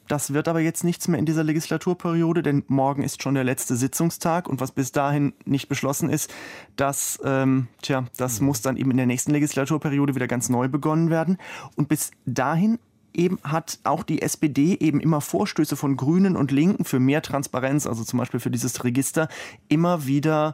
Das wird aber jetzt nichts mehr in dieser Legislaturperiode, denn morgen ist schon der letzte Sitzungstag und was bis dahin nicht beschlossen ist, das muss dann eben in der nächsten Legislaturperiode wieder ganz neu begonnen werden. Und bis dahin eben hat auch die SPD eben immer Vorstöße von Grünen und Linken für mehr Transparenz, also zum Beispiel für dieses Register, immer wieder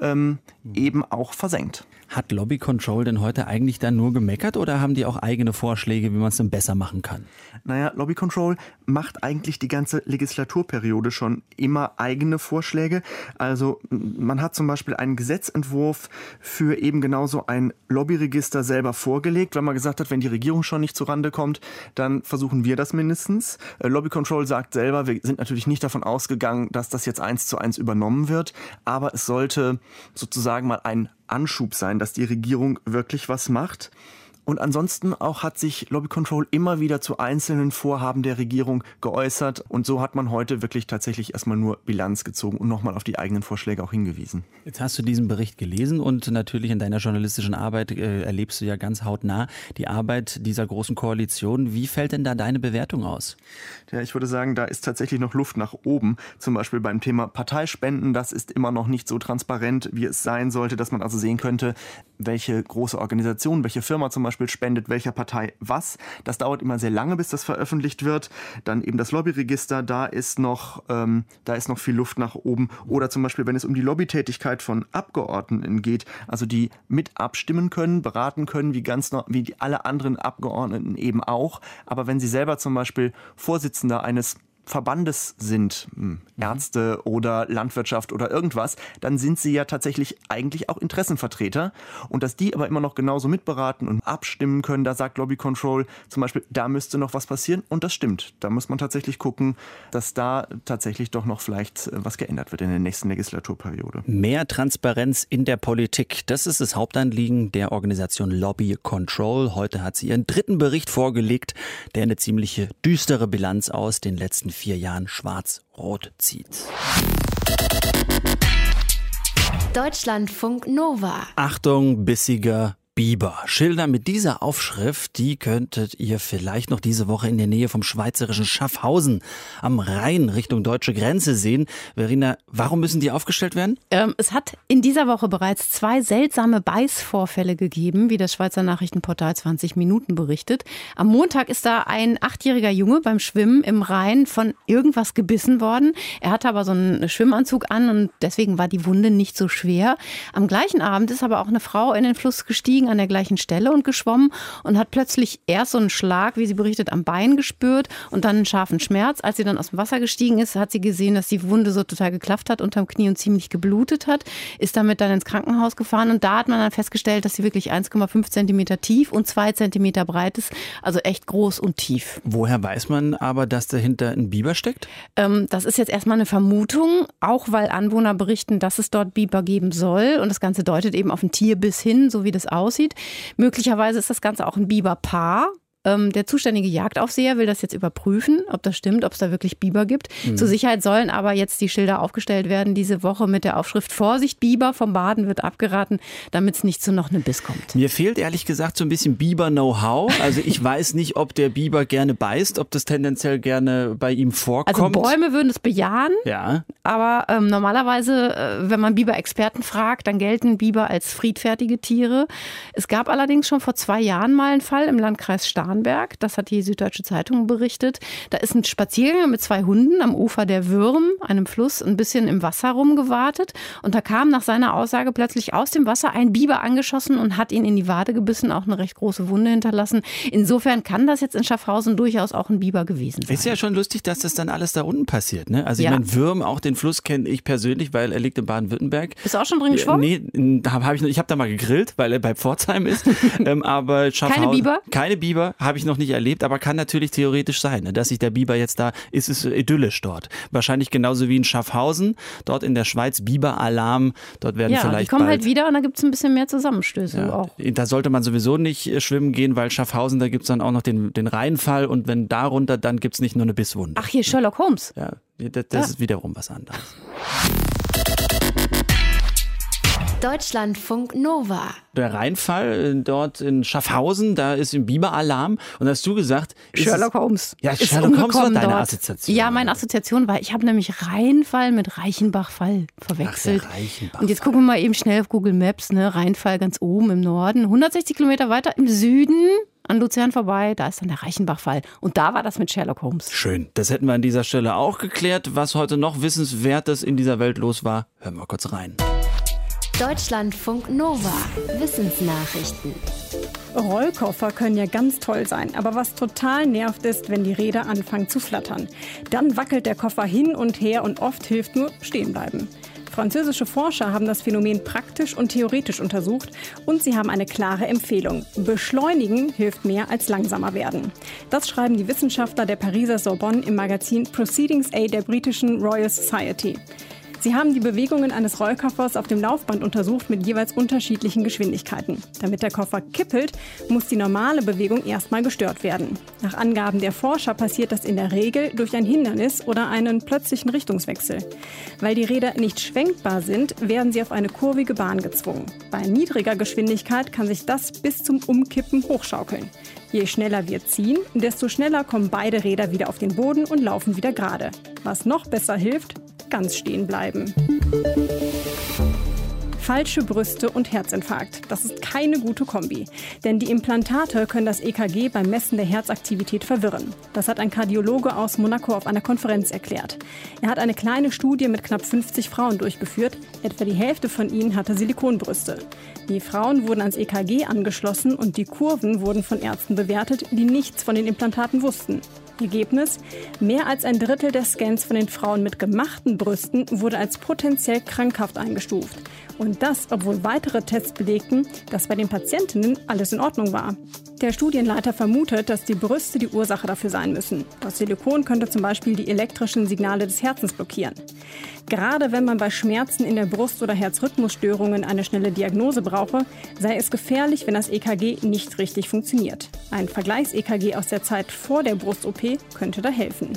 eben auch versenkt. Hat Lobby Control denn heute eigentlich dann nur gemeckert oder haben die auch eigene Vorschläge, wie man es denn besser machen kann? Naja, Lobby Control macht eigentlich die ganze Legislaturperiode schon immer eigene Vorschläge. Also man hat zum Beispiel einen Gesetzentwurf für eben genauso ein Lobbyregister selber vorgelegt, weil man gesagt hat, wenn die Regierung schon nicht zurande kommt, dann versuchen wir das mindestens. Lobby Control sagt selber, wir sind natürlich nicht davon ausgegangen, dass das jetzt 1:1 übernommen wird, aber es sollte sozusagen mal ein Anschub sein, dass die Regierung wirklich was macht. Und ansonsten auch hat sich Lobby Control immer wieder zu einzelnen Vorhaben der Regierung geäußert. Und so hat man heute wirklich tatsächlich erstmal nur Bilanz gezogen und nochmal auf die eigenen Vorschläge auch hingewiesen. Jetzt hast du diesen Bericht gelesen und natürlich in deiner journalistischen Arbeit erlebst du ja ganz hautnah die Arbeit dieser großen Koalition. Wie fällt denn da deine Bewertung aus? Ja, ich würde sagen, da ist tatsächlich noch Luft nach oben. Zum Beispiel beim Thema Parteispenden. Das ist immer noch nicht so transparent, wie es sein sollte, dass man also sehen könnte, welche große Organisation, welche Firma zum Beispiel spendet welcher Partei was. Das dauert immer sehr lange, bis das veröffentlicht wird. Dann eben das Lobbyregister, da ist noch viel Luft nach oben. Oder zum Beispiel, wenn es um die Lobbytätigkeit von Abgeordneten geht, also die mit abstimmen können, beraten können, wie alle anderen Abgeordneten eben auch. Aber wenn sie selber zum Beispiel Vorsitzender eines Verbandes sind, Ärzte oder Landwirtschaft oder irgendwas, dann sind sie ja tatsächlich eigentlich auch Interessenvertreter. Und dass die aber immer noch genauso mitberaten und abstimmen können, da sagt Lobby Control zum Beispiel, da müsste noch was passieren. Und das stimmt. Da muss man tatsächlich gucken, dass da tatsächlich doch noch vielleicht was geändert wird in der nächsten Legislaturperiode. Mehr Transparenz in der Politik, das ist das Hauptanliegen der Organisation Lobby Control. Heute hat sie ihren 3. Bericht vorgelegt, der eine ziemliche düstere Bilanz aus den letzten 4 Jahren schwarz-rot zieht. Deutschlandfunk Nova. Achtung, bissiger Biber. Schilder mit dieser Aufschrift, die könntet ihr vielleicht noch diese Woche in der Nähe vom schweizerischen Schaffhausen am Rhein Richtung deutsche Grenze sehen. Verena, warum müssen die aufgestellt werden? Es hat in dieser Woche bereits 2 seltsame Beißvorfälle gegeben, wie das Schweizer Nachrichtenportal 20 Minuten berichtet. Am Montag ist da ein 8-jähriger Junge beim Schwimmen im Rhein von irgendwas gebissen worden. Er hatte aber so einen Schwimmanzug an und deswegen war die Wunde nicht so schwer. Am gleichen Abend ist aber auch eine Frau in den Fluss gestiegen, an der gleichen Stelle und geschwommen und hat plötzlich erst so einen Schlag, wie sie berichtet, am Bein gespürt und dann einen scharfen Schmerz. Als sie dann aus dem Wasser gestiegen ist, hat sie gesehen, dass die Wunde so total geklafft hat unterm Knie und ziemlich geblutet hat, ist damit dann ins Krankenhaus gefahren und da hat man dann festgestellt, dass sie wirklich 1,5 Zentimeter tief und 2 Zentimeter breit ist, also echt groß und tief. Woher weiß man aber, dass dahinter ein Biber steckt? Das ist jetzt erstmal eine Vermutung, auch weil Anwohner berichten, dass es dort Biber geben soll und das Ganze deutet eben auf ein Tierbiss hin, so wie das aussieht. Möglicherweise ist das Ganze auch ein Biberpaar. Der zuständige Jagdaufseher will das jetzt überprüfen, ob das stimmt, ob es da wirklich Biber gibt. Zur Sicherheit sollen aber jetzt die Schilder aufgestellt werden diese Woche mit der Aufschrift Vorsicht Biber, vom Baden wird abgeraten, damit es nicht zu noch einem Biss kommt. Mir fehlt ehrlich gesagt so ein bisschen Biber-Know-how. Also ich weiß nicht, ob der Biber gerne beißt, ob das tendenziell gerne bei ihm vorkommt. Also Bäume würden es bejahen, ja. Aber normalerweise, wenn man Biber-Experten fragt, dann gelten Biber als friedfertige Tiere. Es gab allerdings schon vor 2 Jahren mal einen Fall im Landkreis Starnberg. Das hat die Süddeutsche Zeitung berichtet. Da ist ein Spaziergänger mit 2 Hunden am Ufer der Würm, einem Fluss, ein bisschen im Wasser rumgewartet. Und da kam nach seiner Aussage plötzlich aus dem Wasser ein Biber angeschossen und hat ihn in die Wade gebissen, auch eine recht große Wunde hinterlassen. Insofern kann das jetzt in Schaffhausen durchaus auch ein Biber gewesen sein. Ist ja schon lustig, dass das dann alles da unten passiert, ne? Also ja. Ich meine, Würm, auch den Fluss kenne ich persönlich, weil er liegt in Baden-Württemberg. Bist du auch schon drin geschwommen? Nee, ich habe da mal gegrillt, weil er bei Pforzheim ist. Aber Schaffhausen, keine Biber? Keine Biber. Habe ich noch nicht erlebt, aber kann natürlich theoretisch sein, ne, dass sich der Biber jetzt da, ist es idyllisch dort. Wahrscheinlich genauso wie in Schaffhausen, dort in der Schweiz, Biber-Alarm, dort werden vielleicht die kommen bald, halt wieder und da gibt es ein bisschen mehr Zusammenstöße auch. Da sollte man sowieso nicht schwimmen gehen, weil Schaffhausen, da gibt es dann auch noch den Rheinfall und wenn darunter, dann gibt es nicht nur eine Bisswunde. Ach, hier Sherlock Holmes. Ja, das ist wiederum was anderes. Deutschlandfunk Nova. Der Rheinfall dort in Schaffhausen, da ist im Biber-Alarm. Und hast du gesagt... Sherlock Holmes. Ja, Sherlock Holmes war deine Assoziation. Ja, meine Assoziation war, ich habe nämlich Rheinfall mit Reichenbach-Fall verwechselt. Ach, der Reichenbach-Fall. Und jetzt gucken wir mal eben schnell auf Google Maps, ne? Rheinfall ganz oben im Norden, 160 Kilometer weiter im Süden. An Luzern vorbei, da ist dann der Reichenbach-Fall. Und da war das mit Sherlock Holmes. Schön, das hätten wir an dieser Stelle auch geklärt. Was heute noch Wissenswertes in dieser Welt los war, hören wir kurz rein. Deutschlandfunk Nova. Wissensnachrichten. Rollkoffer können ja ganz toll sein, aber was total nervt ist, wenn die Räder anfangen zu flattern. Dann wackelt der Koffer hin und her und oft hilft nur stehen bleiben. Französische Forscher haben das Phänomen praktisch und theoretisch untersucht und sie haben eine klare Empfehlung. Beschleunigen hilft mehr als langsamer werden. Das schreiben die Wissenschaftler der Pariser Sorbonne im Magazin Proceedings A der britischen Royal Society. Sie haben die Bewegungen eines Rollkoffers auf dem Laufband untersucht mit jeweils unterschiedlichen Geschwindigkeiten. Damit der Koffer kippelt, muss die normale Bewegung erstmal gestört werden. Nach Angaben der Forscher passiert das in der Regel durch ein Hindernis oder einen plötzlichen Richtungswechsel. Weil die Räder nicht schwenkbar sind, werden sie auf eine kurvige Bahn gezwungen. Bei niedriger Geschwindigkeit kann sich das bis zum Umkippen hochschaukeln. Je schneller wir ziehen, desto schneller kommen beide Räder wieder auf den Boden und laufen wieder gerade. Was noch besser hilft, ganz stehen bleiben. Falsche Brüste und Herzinfarkt. Das ist keine gute Kombi. Denn die Implantate können das EKG beim Messen der Herzaktivität verwirren. Das hat ein Kardiologe aus Monaco auf einer Konferenz erklärt. Er hat eine kleine Studie mit knapp 50 Frauen durchgeführt. Etwa die Hälfte von ihnen hatte Silikonbrüste. Die Frauen wurden ans EKG angeschlossen und die Kurven wurden von Ärzten bewertet, die nichts von den Implantaten wussten. Ergebnis: Mehr als ein Drittel der Scans von den Frauen mit gemachten Brüsten wurde als potenziell krankhaft eingestuft. Und das, obwohl weitere Tests belegten, dass bei den Patientinnen alles in Ordnung war. Der Studienleiter vermutet, dass die Brüste die Ursache dafür sein müssen. Das Silikon könnte zum Beispiel die elektrischen Signale des Herzens blockieren. Gerade wenn man bei Schmerzen in der Brust oder Herzrhythmusstörungen eine schnelle Diagnose brauche, sei es gefährlich, wenn das EKG nicht richtig funktioniert. Ein Vergleichs-EKG aus der Zeit vor der Brust-OP könnte da helfen.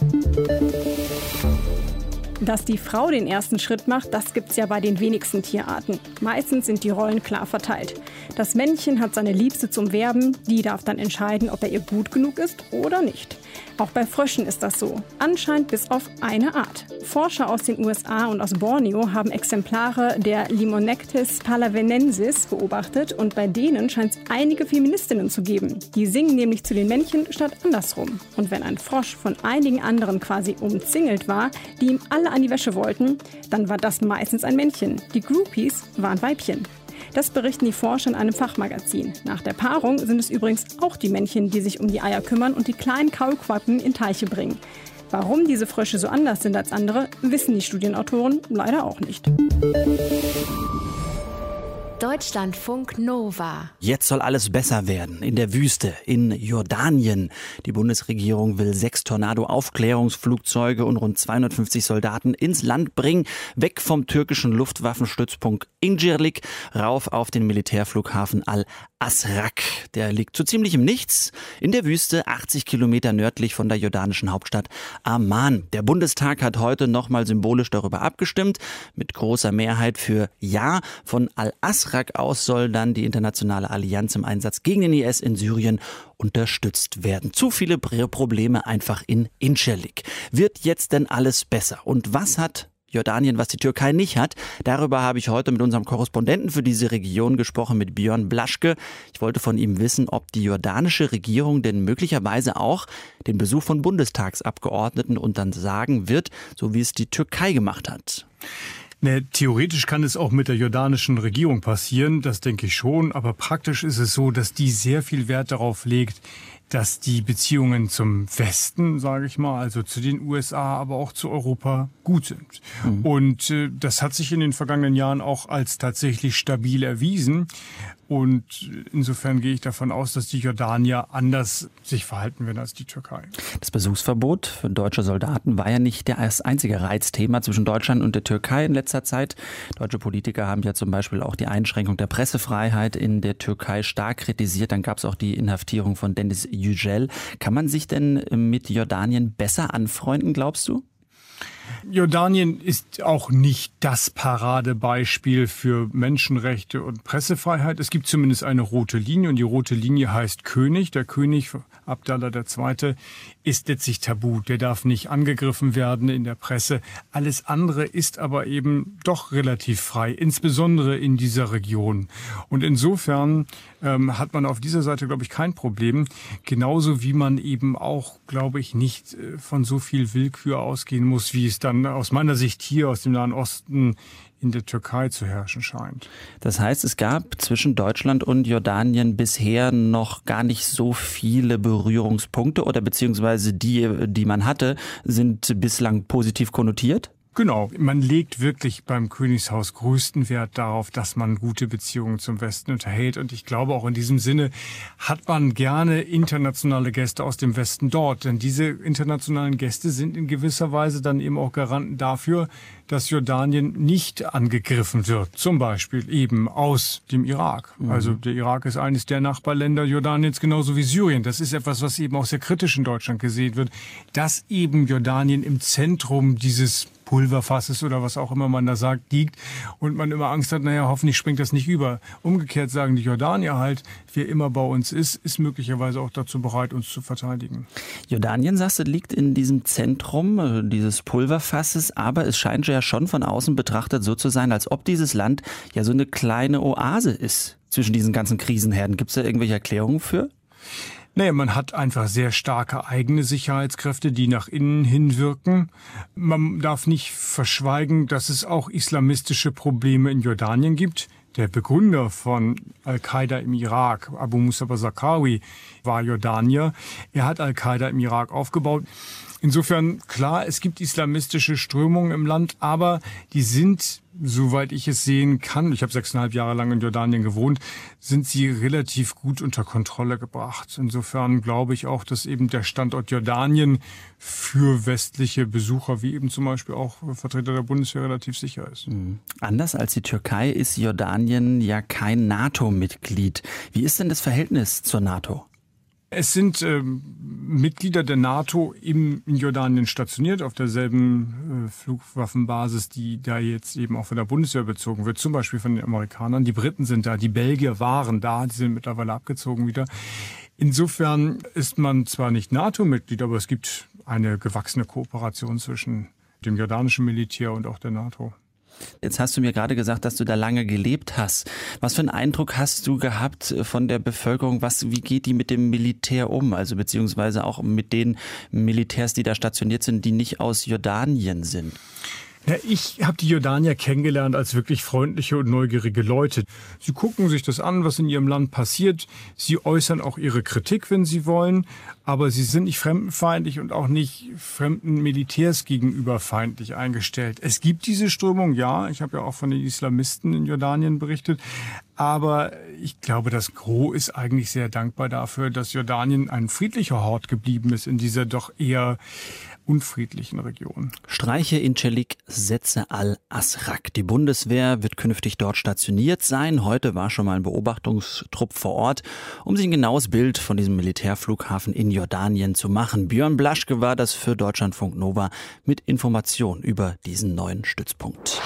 Dass die Frau den ersten Schritt macht, das gibt's ja bei den wenigsten Tierarten. Meistens sind die Rollen klar verteilt. Das Männchen hat seine Liebste zum Werben, die darf dann entscheiden, ob er ihr gut genug ist oder nicht. Auch bei Fröschen ist das so. Anscheinend bis auf eine Art. Forscher aus den USA und aus Borneo haben Exemplare der Limonectes palavenensis beobachtet und bei denen scheint es einige Feministinnen zu geben. Die singen nämlich zu den Männchen statt andersrum. Und wenn ein Frosch von einigen anderen quasi umzingelt war, die ihm alle an die Wäsche wollten, dann war das meistens ein Männchen. Die Groupies waren Weibchen. Das berichten die Forscher in einem Fachmagazin. Nach der Paarung sind es übrigens auch die Männchen, die sich um die Eier kümmern und die kleinen Kaulquappen in Teiche bringen. Warum diese Frösche so anders sind als andere, wissen die Studienautoren leider auch nicht. Deutschlandfunk Nova. Jetzt soll alles besser werden. In der Wüste, in Jordanien. Die Bundesregierung will 6 Tornado-Aufklärungsflugzeuge und rund 250 Soldaten ins Land bringen. Weg vom türkischen Luftwaffenstützpunkt Incirlik, rauf auf den Militärflughafen Al-Asrak. Der liegt so ziemlich im Nichts in der Wüste, 80 Kilometer nördlich von der jordanischen Hauptstadt Amman. Der Bundestag hat heute nochmal symbolisch darüber abgestimmt. Mit großer Mehrheit für Ja. Von Al-Asrak aus soll dann die internationale Allianz im Einsatz gegen den IS in Syrien unterstützt werden. Zu viele Probleme einfach in Incirlik. Wird jetzt denn alles besser? Und was hat Jordanien, was die Türkei nicht hat? Darüber habe ich heute mit unserem Korrespondenten für diese Region gesprochen, mit Björn Blaschke. Ich wollte von ihm wissen, ob die jordanische Regierung denn möglicherweise auch den Besuch von Bundestagsabgeordneten und dann sagen wird, so wie es die Türkei gemacht hat. Theoretisch kann es auch mit der jordanischen Regierung passieren, das denke ich schon. Aber praktisch ist es so, dass die sehr viel Wert darauf legt, dass die Beziehungen zum Westen, sage ich mal, also zu den USA, aber auch zu Europa gut sind. Mhm. Und das hat sich in den vergangenen Jahren auch als tatsächlich stabil erwiesen. Und insofern gehe ich davon aus, dass die Jordanier anders sich verhalten werden als die Türkei. Das Besuchsverbot für deutsche Soldaten war ja nicht das einzige Reizthema zwischen Deutschland und der Türkei in letzter Zeit. Deutsche Politiker haben ja zum Beispiel auch die Einschränkung der Pressefreiheit in der Türkei stark kritisiert. Dann gab es auch die Inhaftierung von Deniz Yücel. Kann man sich denn mit Jordanien besser anfreunden, glaubst du? Jordanien ist auch nicht das Paradebeispiel für Menschenrechte und Pressefreiheit. Es gibt zumindest eine rote Linie und die rote Linie heißt König. Der König Abdallah II. Ist letztlich tabu. Der darf nicht angegriffen werden in der Presse. Alles andere ist aber eben doch relativ frei, insbesondere in dieser Region. Und insofern hat man auf dieser Seite, glaube ich, kein Problem. Genauso wie man eben auch, glaube ich, nicht von so viel Willkür ausgehen muss, wie es dann aus meiner Sicht hier aus dem Nahen Osten in der Türkei zu herrschen scheint. Das heißt, es gab zwischen Deutschland und Jordanien bisher noch gar nicht so viele Berührungspunkte oder beziehungsweise die man hatte, sind bislang positiv konnotiert? Genau, man legt wirklich beim Königshaus größten Wert darauf, dass man gute Beziehungen zum Westen unterhält. Und ich glaube, auch in diesem Sinne hat man gerne internationale Gäste aus dem Westen dort. Denn diese internationalen Gäste sind in gewisser Weise dann eben auch Garanten dafür, dass Jordanien nicht angegriffen wird. Zum Beispiel eben aus dem Irak. Also der Irak ist eines der Nachbarländer Jordaniens, genauso wie Syrien. Das ist etwas, was eben auch sehr kritisch in Deutschland gesehen wird, dass eben Jordanien im Zentrum dieses Pulverfasses oder was auch immer man da sagt, liegt und man immer Angst hat, naja, hoffentlich springt das nicht über. Umgekehrt sagen die Jordanier halt, wer immer bei uns ist möglicherweise auch dazu bereit, uns zu verteidigen. Jordanien, sagst du, liegt in diesem Zentrum dieses Pulverfasses, aber es scheint ja schon von außen betrachtet so zu sein, als ob dieses Land ja so eine kleine Oase ist zwischen diesen ganzen Krisenherden. Gibt es da irgendwelche Erklärungen für? Naja, man hat einfach sehr starke eigene Sicherheitskräfte, die nach innen hin wirken. Man darf nicht verschweigen, dass es auch islamistische Probleme in Jordanien gibt. Der Begründer von Al-Qaida im Irak, Abu Musab al-Zarqawi, war Jordanier. Er hat Al-Qaida im Irak aufgebaut. Insofern, klar, es gibt islamistische Strömungen im Land, aber die sind, soweit ich es sehen kann, ich habe 6,5 Jahre lang in Jordanien gewohnt, sind sie relativ gut unter Kontrolle gebracht. Insofern glaube ich auch, dass eben der Standort Jordanien für westliche Besucher, wie eben zum Beispiel auch Vertreter der Bundeswehr, relativ sicher ist. Anders als die Türkei ist Jordanien ja kein NATO-Mitglied. Wie ist denn das Verhältnis zur NATO? Es sind Mitglieder der NATO in Jordanien stationiert, auf derselben Flugwaffenbasis, die da jetzt eben auch von der Bundeswehr bezogen wird, zum Beispiel von den Amerikanern. Die Briten sind da, die Belgier waren da, die sind mittlerweile abgezogen wieder. Insofern ist man zwar nicht NATO-Mitglied, aber es gibt eine gewachsene Kooperation zwischen dem jordanischen Militär und auch der NATO. Jetzt hast du mir gerade gesagt, dass du da lange gelebt hast. Was für einen Eindruck hast du gehabt von der Bevölkerung? Wie geht die mit dem Militär um? Also beziehungsweise auch mit den Militärs, die da stationiert sind, die nicht aus Jordanien sind? Ja, ich habe die Jordanier kennengelernt als wirklich freundliche und neugierige Leute. Sie gucken sich das an, was in ihrem Land passiert. Sie äußern auch ihre Kritik, wenn sie wollen. Aber sie sind nicht fremdenfeindlich und auch nicht fremden Militärs gegenüber feindlich eingestellt. Es gibt diese Strömung, ja. Ich habe ja auch von den Islamisten in Jordanien berichtet. Aber ich glaube, das Gros ist eigentlich sehr dankbar dafür, dass Jordanien ein friedlicher Hort geblieben ist in dieser doch eher unfriedlichen Region. Streiche in Celik, Setze al-Asrak. Die Bundeswehr wird künftig dort stationiert sein. Heute war schon mal ein Beobachtungstrupp vor Ort, um sich ein genaues Bild von diesem Militärflughafen in Jordanien zu machen. Björn Blaschke war das für Deutschlandfunk Nova mit Informationen über diesen neuen Stützpunkt.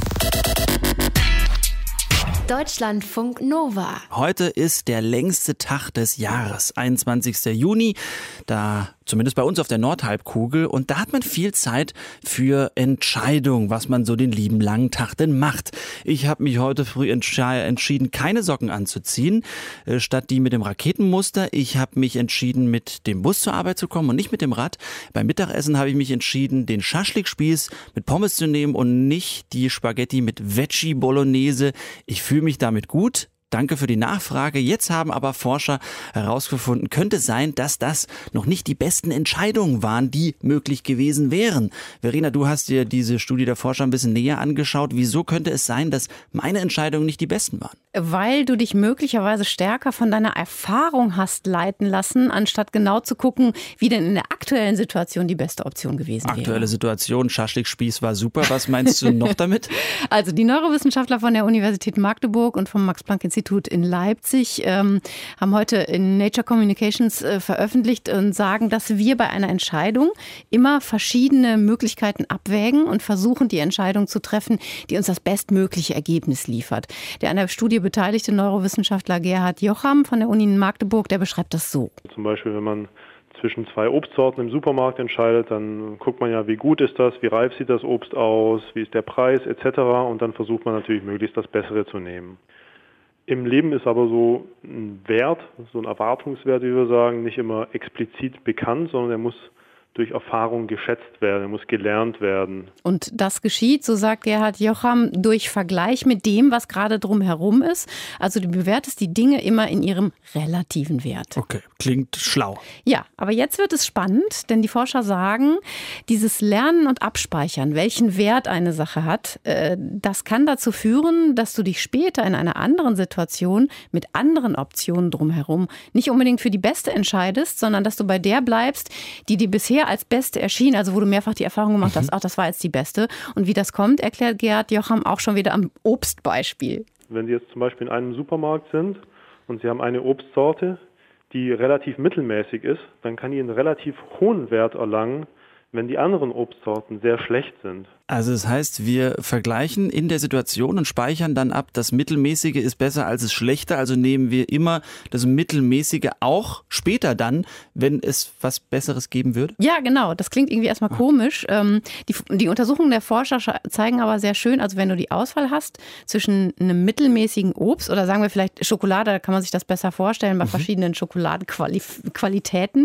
Deutschlandfunk Nova. Heute ist der längste Tag des Jahres, 21. Juni, da zumindest bei uns auf der Nordhalbkugel. Und da hat man viel Zeit für Entscheidungen, was man so den lieben langen Tag denn macht. Ich habe mich heute früh entschieden, keine Socken anzuziehen, statt die mit dem Raketenmuster. Ich habe mich entschieden, mit dem Bus zur Arbeit zu kommen und nicht mit dem Rad. Beim Mittagessen habe ich mich entschieden, den Schaschlikspieß mit Pommes zu nehmen und nicht die Spaghetti mit Veggie Bolognese. Ich fühle mich damit gut. Danke für die Nachfrage. Jetzt haben aber Forscher herausgefunden, könnte sein, dass das noch nicht die besten Entscheidungen waren, die möglich gewesen wären. Verena, du hast dir diese Studie der Forscher ein bisschen näher angeschaut. Wieso könnte es sein, dass meine Entscheidungen nicht die besten waren? Weil du dich möglicherweise stärker von deiner Erfahrung hast leiten lassen, anstatt genau zu gucken, wie denn in der aktuellen Situation die beste Option gewesen wäre. Aktuelle Situation, Schaschlikspieß war super. Was meinst du noch damit? Also die Neurowissenschaftler von der Universität Magdeburg und vom Max-Planck-Institut Institut in Leipzig haben heute in Nature Communications veröffentlicht und sagen, dass wir bei einer Entscheidung immer verschiedene Möglichkeiten abwägen und versuchen, die Entscheidung zu treffen, die uns das bestmögliche Ergebnis liefert. Der an der Studie beteiligte Neurowissenschaftler Gerhard Jocham von der Uni in Magdeburg, der beschreibt das so. Zum Beispiel, wenn man zwischen 2 Obstsorten im Supermarkt entscheidet, dann guckt man ja, wie gut ist das, wie reif sieht das Obst aus, wie ist der Preis etc. Und dann versucht man natürlich möglichst das Bessere zu nehmen. Im Leben ist aber so ein Wert, so ein Erwartungswert, wie wir sagen, nicht immer explizit bekannt, sondern er muss durch Erfahrung geschätzt werden, er muss gelernt werden. Und das geschieht, so sagt Gerhard Jocham, durch Vergleich mit dem, was gerade drumherum ist. Also du bewertest die Dinge immer in ihrem relativen Wert. Okay, klingt schlau. Ja, aber jetzt wird es spannend, denn die Forscher sagen, dieses Lernen und Abspeichern, welchen Wert eine Sache hat, das kann dazu führen, dass du dich später in einer anderen Situation mit anderen Optionen drumherum nicht unbedingt für die beste entscheidest, sondern dass du bei der bleibst, die dir bisher als beste erschien, also wo du mehrfach die Erfahrung gemacht hast, ach, das war jetzt die beste. Und wie das kommt, erklärt Gerhard Jocham auch schon wieder am Obstbeispiel. Wenn Sie jetzt zum Beispiel in einem Supermarkt sind und Sie haben eine Obstsorte, die relativ mittelmäßig ist, dann kann die einen relativ hohen Wert erlangen, wenn die anderen Obstsorten sehr schlecht sind. Also das heißt, wir vergleichen in der Situation und speichern dann ab, das Mittelmäßige ist besser als das Schlechte, also nehmen wir immer das Mittelmäßige auch später dann, wenn es was Besseres geben würde? Ja, genau. Das klingt irgendwie erstmal komisch. Die Untersuchungen der Forscher zeigen aber sehr schön, also wenn du die Auswahl hast zwischen einem mittelmäßigen Obst oder sagen wir vielleicht Schokolade, da kann man sich das besser vorstellen bei verschiedenen Schokoladenqualitäten.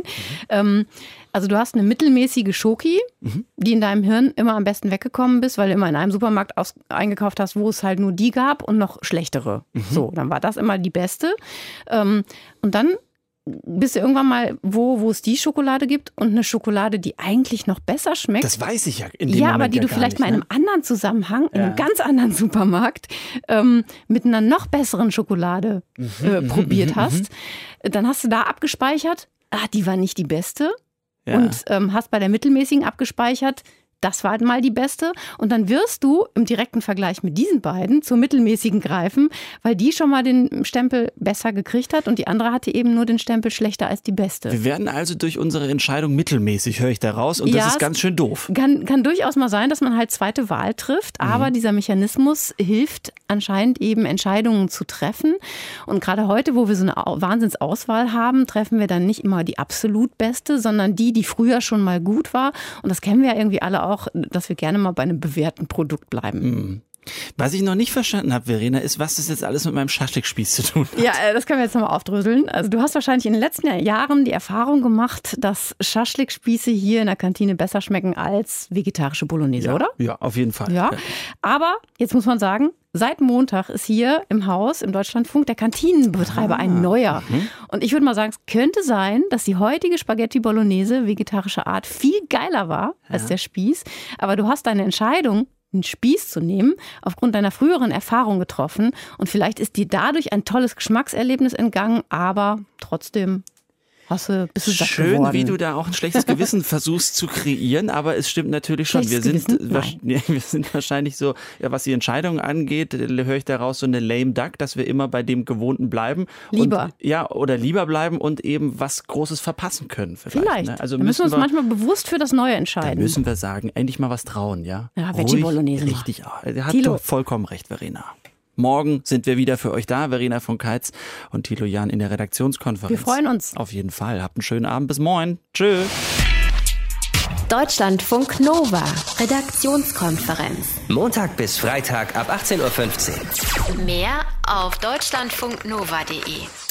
Also du hast eine mittelmäßige Schoki, die in deinem Hirn immer am besten weggekommen bist, weil du immer in einem Supermarkt eingekauft hast, wo es halt nur die gab und noch schlechtere. So, dann war das immer die beste. Und dann bist du irgendwann mal, wo es die Schokolade gibt und eine Schokolade, die eigentlich noch besser schmeckt. Das weiß ich ja in dem Ja, Moment aber die ja du gar vielleicht nicht, mal in einem anderen Zusammenhang, in einem ganz anderen Supermarkt mit einer noch besseren Schokolade probiert hast. Dann hast du da abgespeichert, die war nicht die beste. Ja. Und hast bei der mittelmäßigen abgespeichert, das war halt mal die beste. Und dann wirst du im direkten Vergleich mit diesen beiden zur mittelmäßigen greifen, weil die schon mal den Stempel besser gekriegt hat und die andere hatte eben nur den Stempel schlechter als die beste. Wir werden also durch unsere Entscheidung mittelmäßig, höre ich da raus. Und das ist ganz schön doof. Kann durchaus mal sein, dass man halt zweite Wahl trifft. Aber dieser Mechanismus hilft anscheinend eben Entscheidungen zu treffen. Und gerade heute, wo wir so eine Wahnsinnsauswahl haben, treffen wir dann nicht immer die absolut beste, sondern die früher schon mal gut war. Und das kennen wir ja irgendwie alle auch, dass wir gerne mal bei einem bewährten Produkt bleiben. Was ich noch nicht verstanden habe, Verena, ist, was das jetzt alles mit meinem Schaschlikspieß zu tun hat. Ja, das können wir jetzt nochmal aufdröseln. Also du hast wahrscheinlich in den letzten Jahren die Erfahrung gemacht, dass Schaschlikspieße hier in der Kantine besser schmecken als vegetarische Bolognese, oder? Ja, auf jeden Fall. Ja. Aber jetzt muss man sagen, seit Montag ist hier im Haus, im Deutschlandfunk, der Kantinenbetreiber ein neuer. Und ich würde mal sagen, es könnte sein, dass die heutige Spaghetti Bolognese vegetarischer Art viel geiler war als der Spieß. Aber du hast deine Entscheidung, einen Spieß zu nehmen, aufgrund deiner früheren Erfahrung getroffen. Und vielleicht ist dir dadurch ein tolles Geschmackserlebnis entgangen, aber trotzdem bist du satt Schön, geworden. wie du da auch ein schlechtes Gewissen versuchst zu kreieren, aber es stimmt natürlich schon. Wir sind wahrscheinlich so, ja, was die Entscheidungen angeht, höre ich daraus so eine lame duck, dass wir immer bei dem Gewohnten bleiben. Lieber. Oder lieber bleiben und eben was Großes verpassen können. Vielleicht. Ne? Also da müssen wir uns manchmal bewusst für das Neue entscheiden. Da müssen wir sagen, endlich mal was trauen, ja? Ja, Veggie Bolognese. Richtig. Er hat doch vollkommen recht, Verena. Morgen sind wir wieder für euch da, Verena von Keitz und Thilo Jahn in der Redaktionskonferenz. Wir freuen uns. Auf jeden Fall. Habt einen schönen Abend. Bis morgen. Tschö. Deutschlandfunk Nova. Redaktionskonferenz. Montag bis Freitag ab 18:15 Uhr. Mehr auf deutschlandfunknova.de.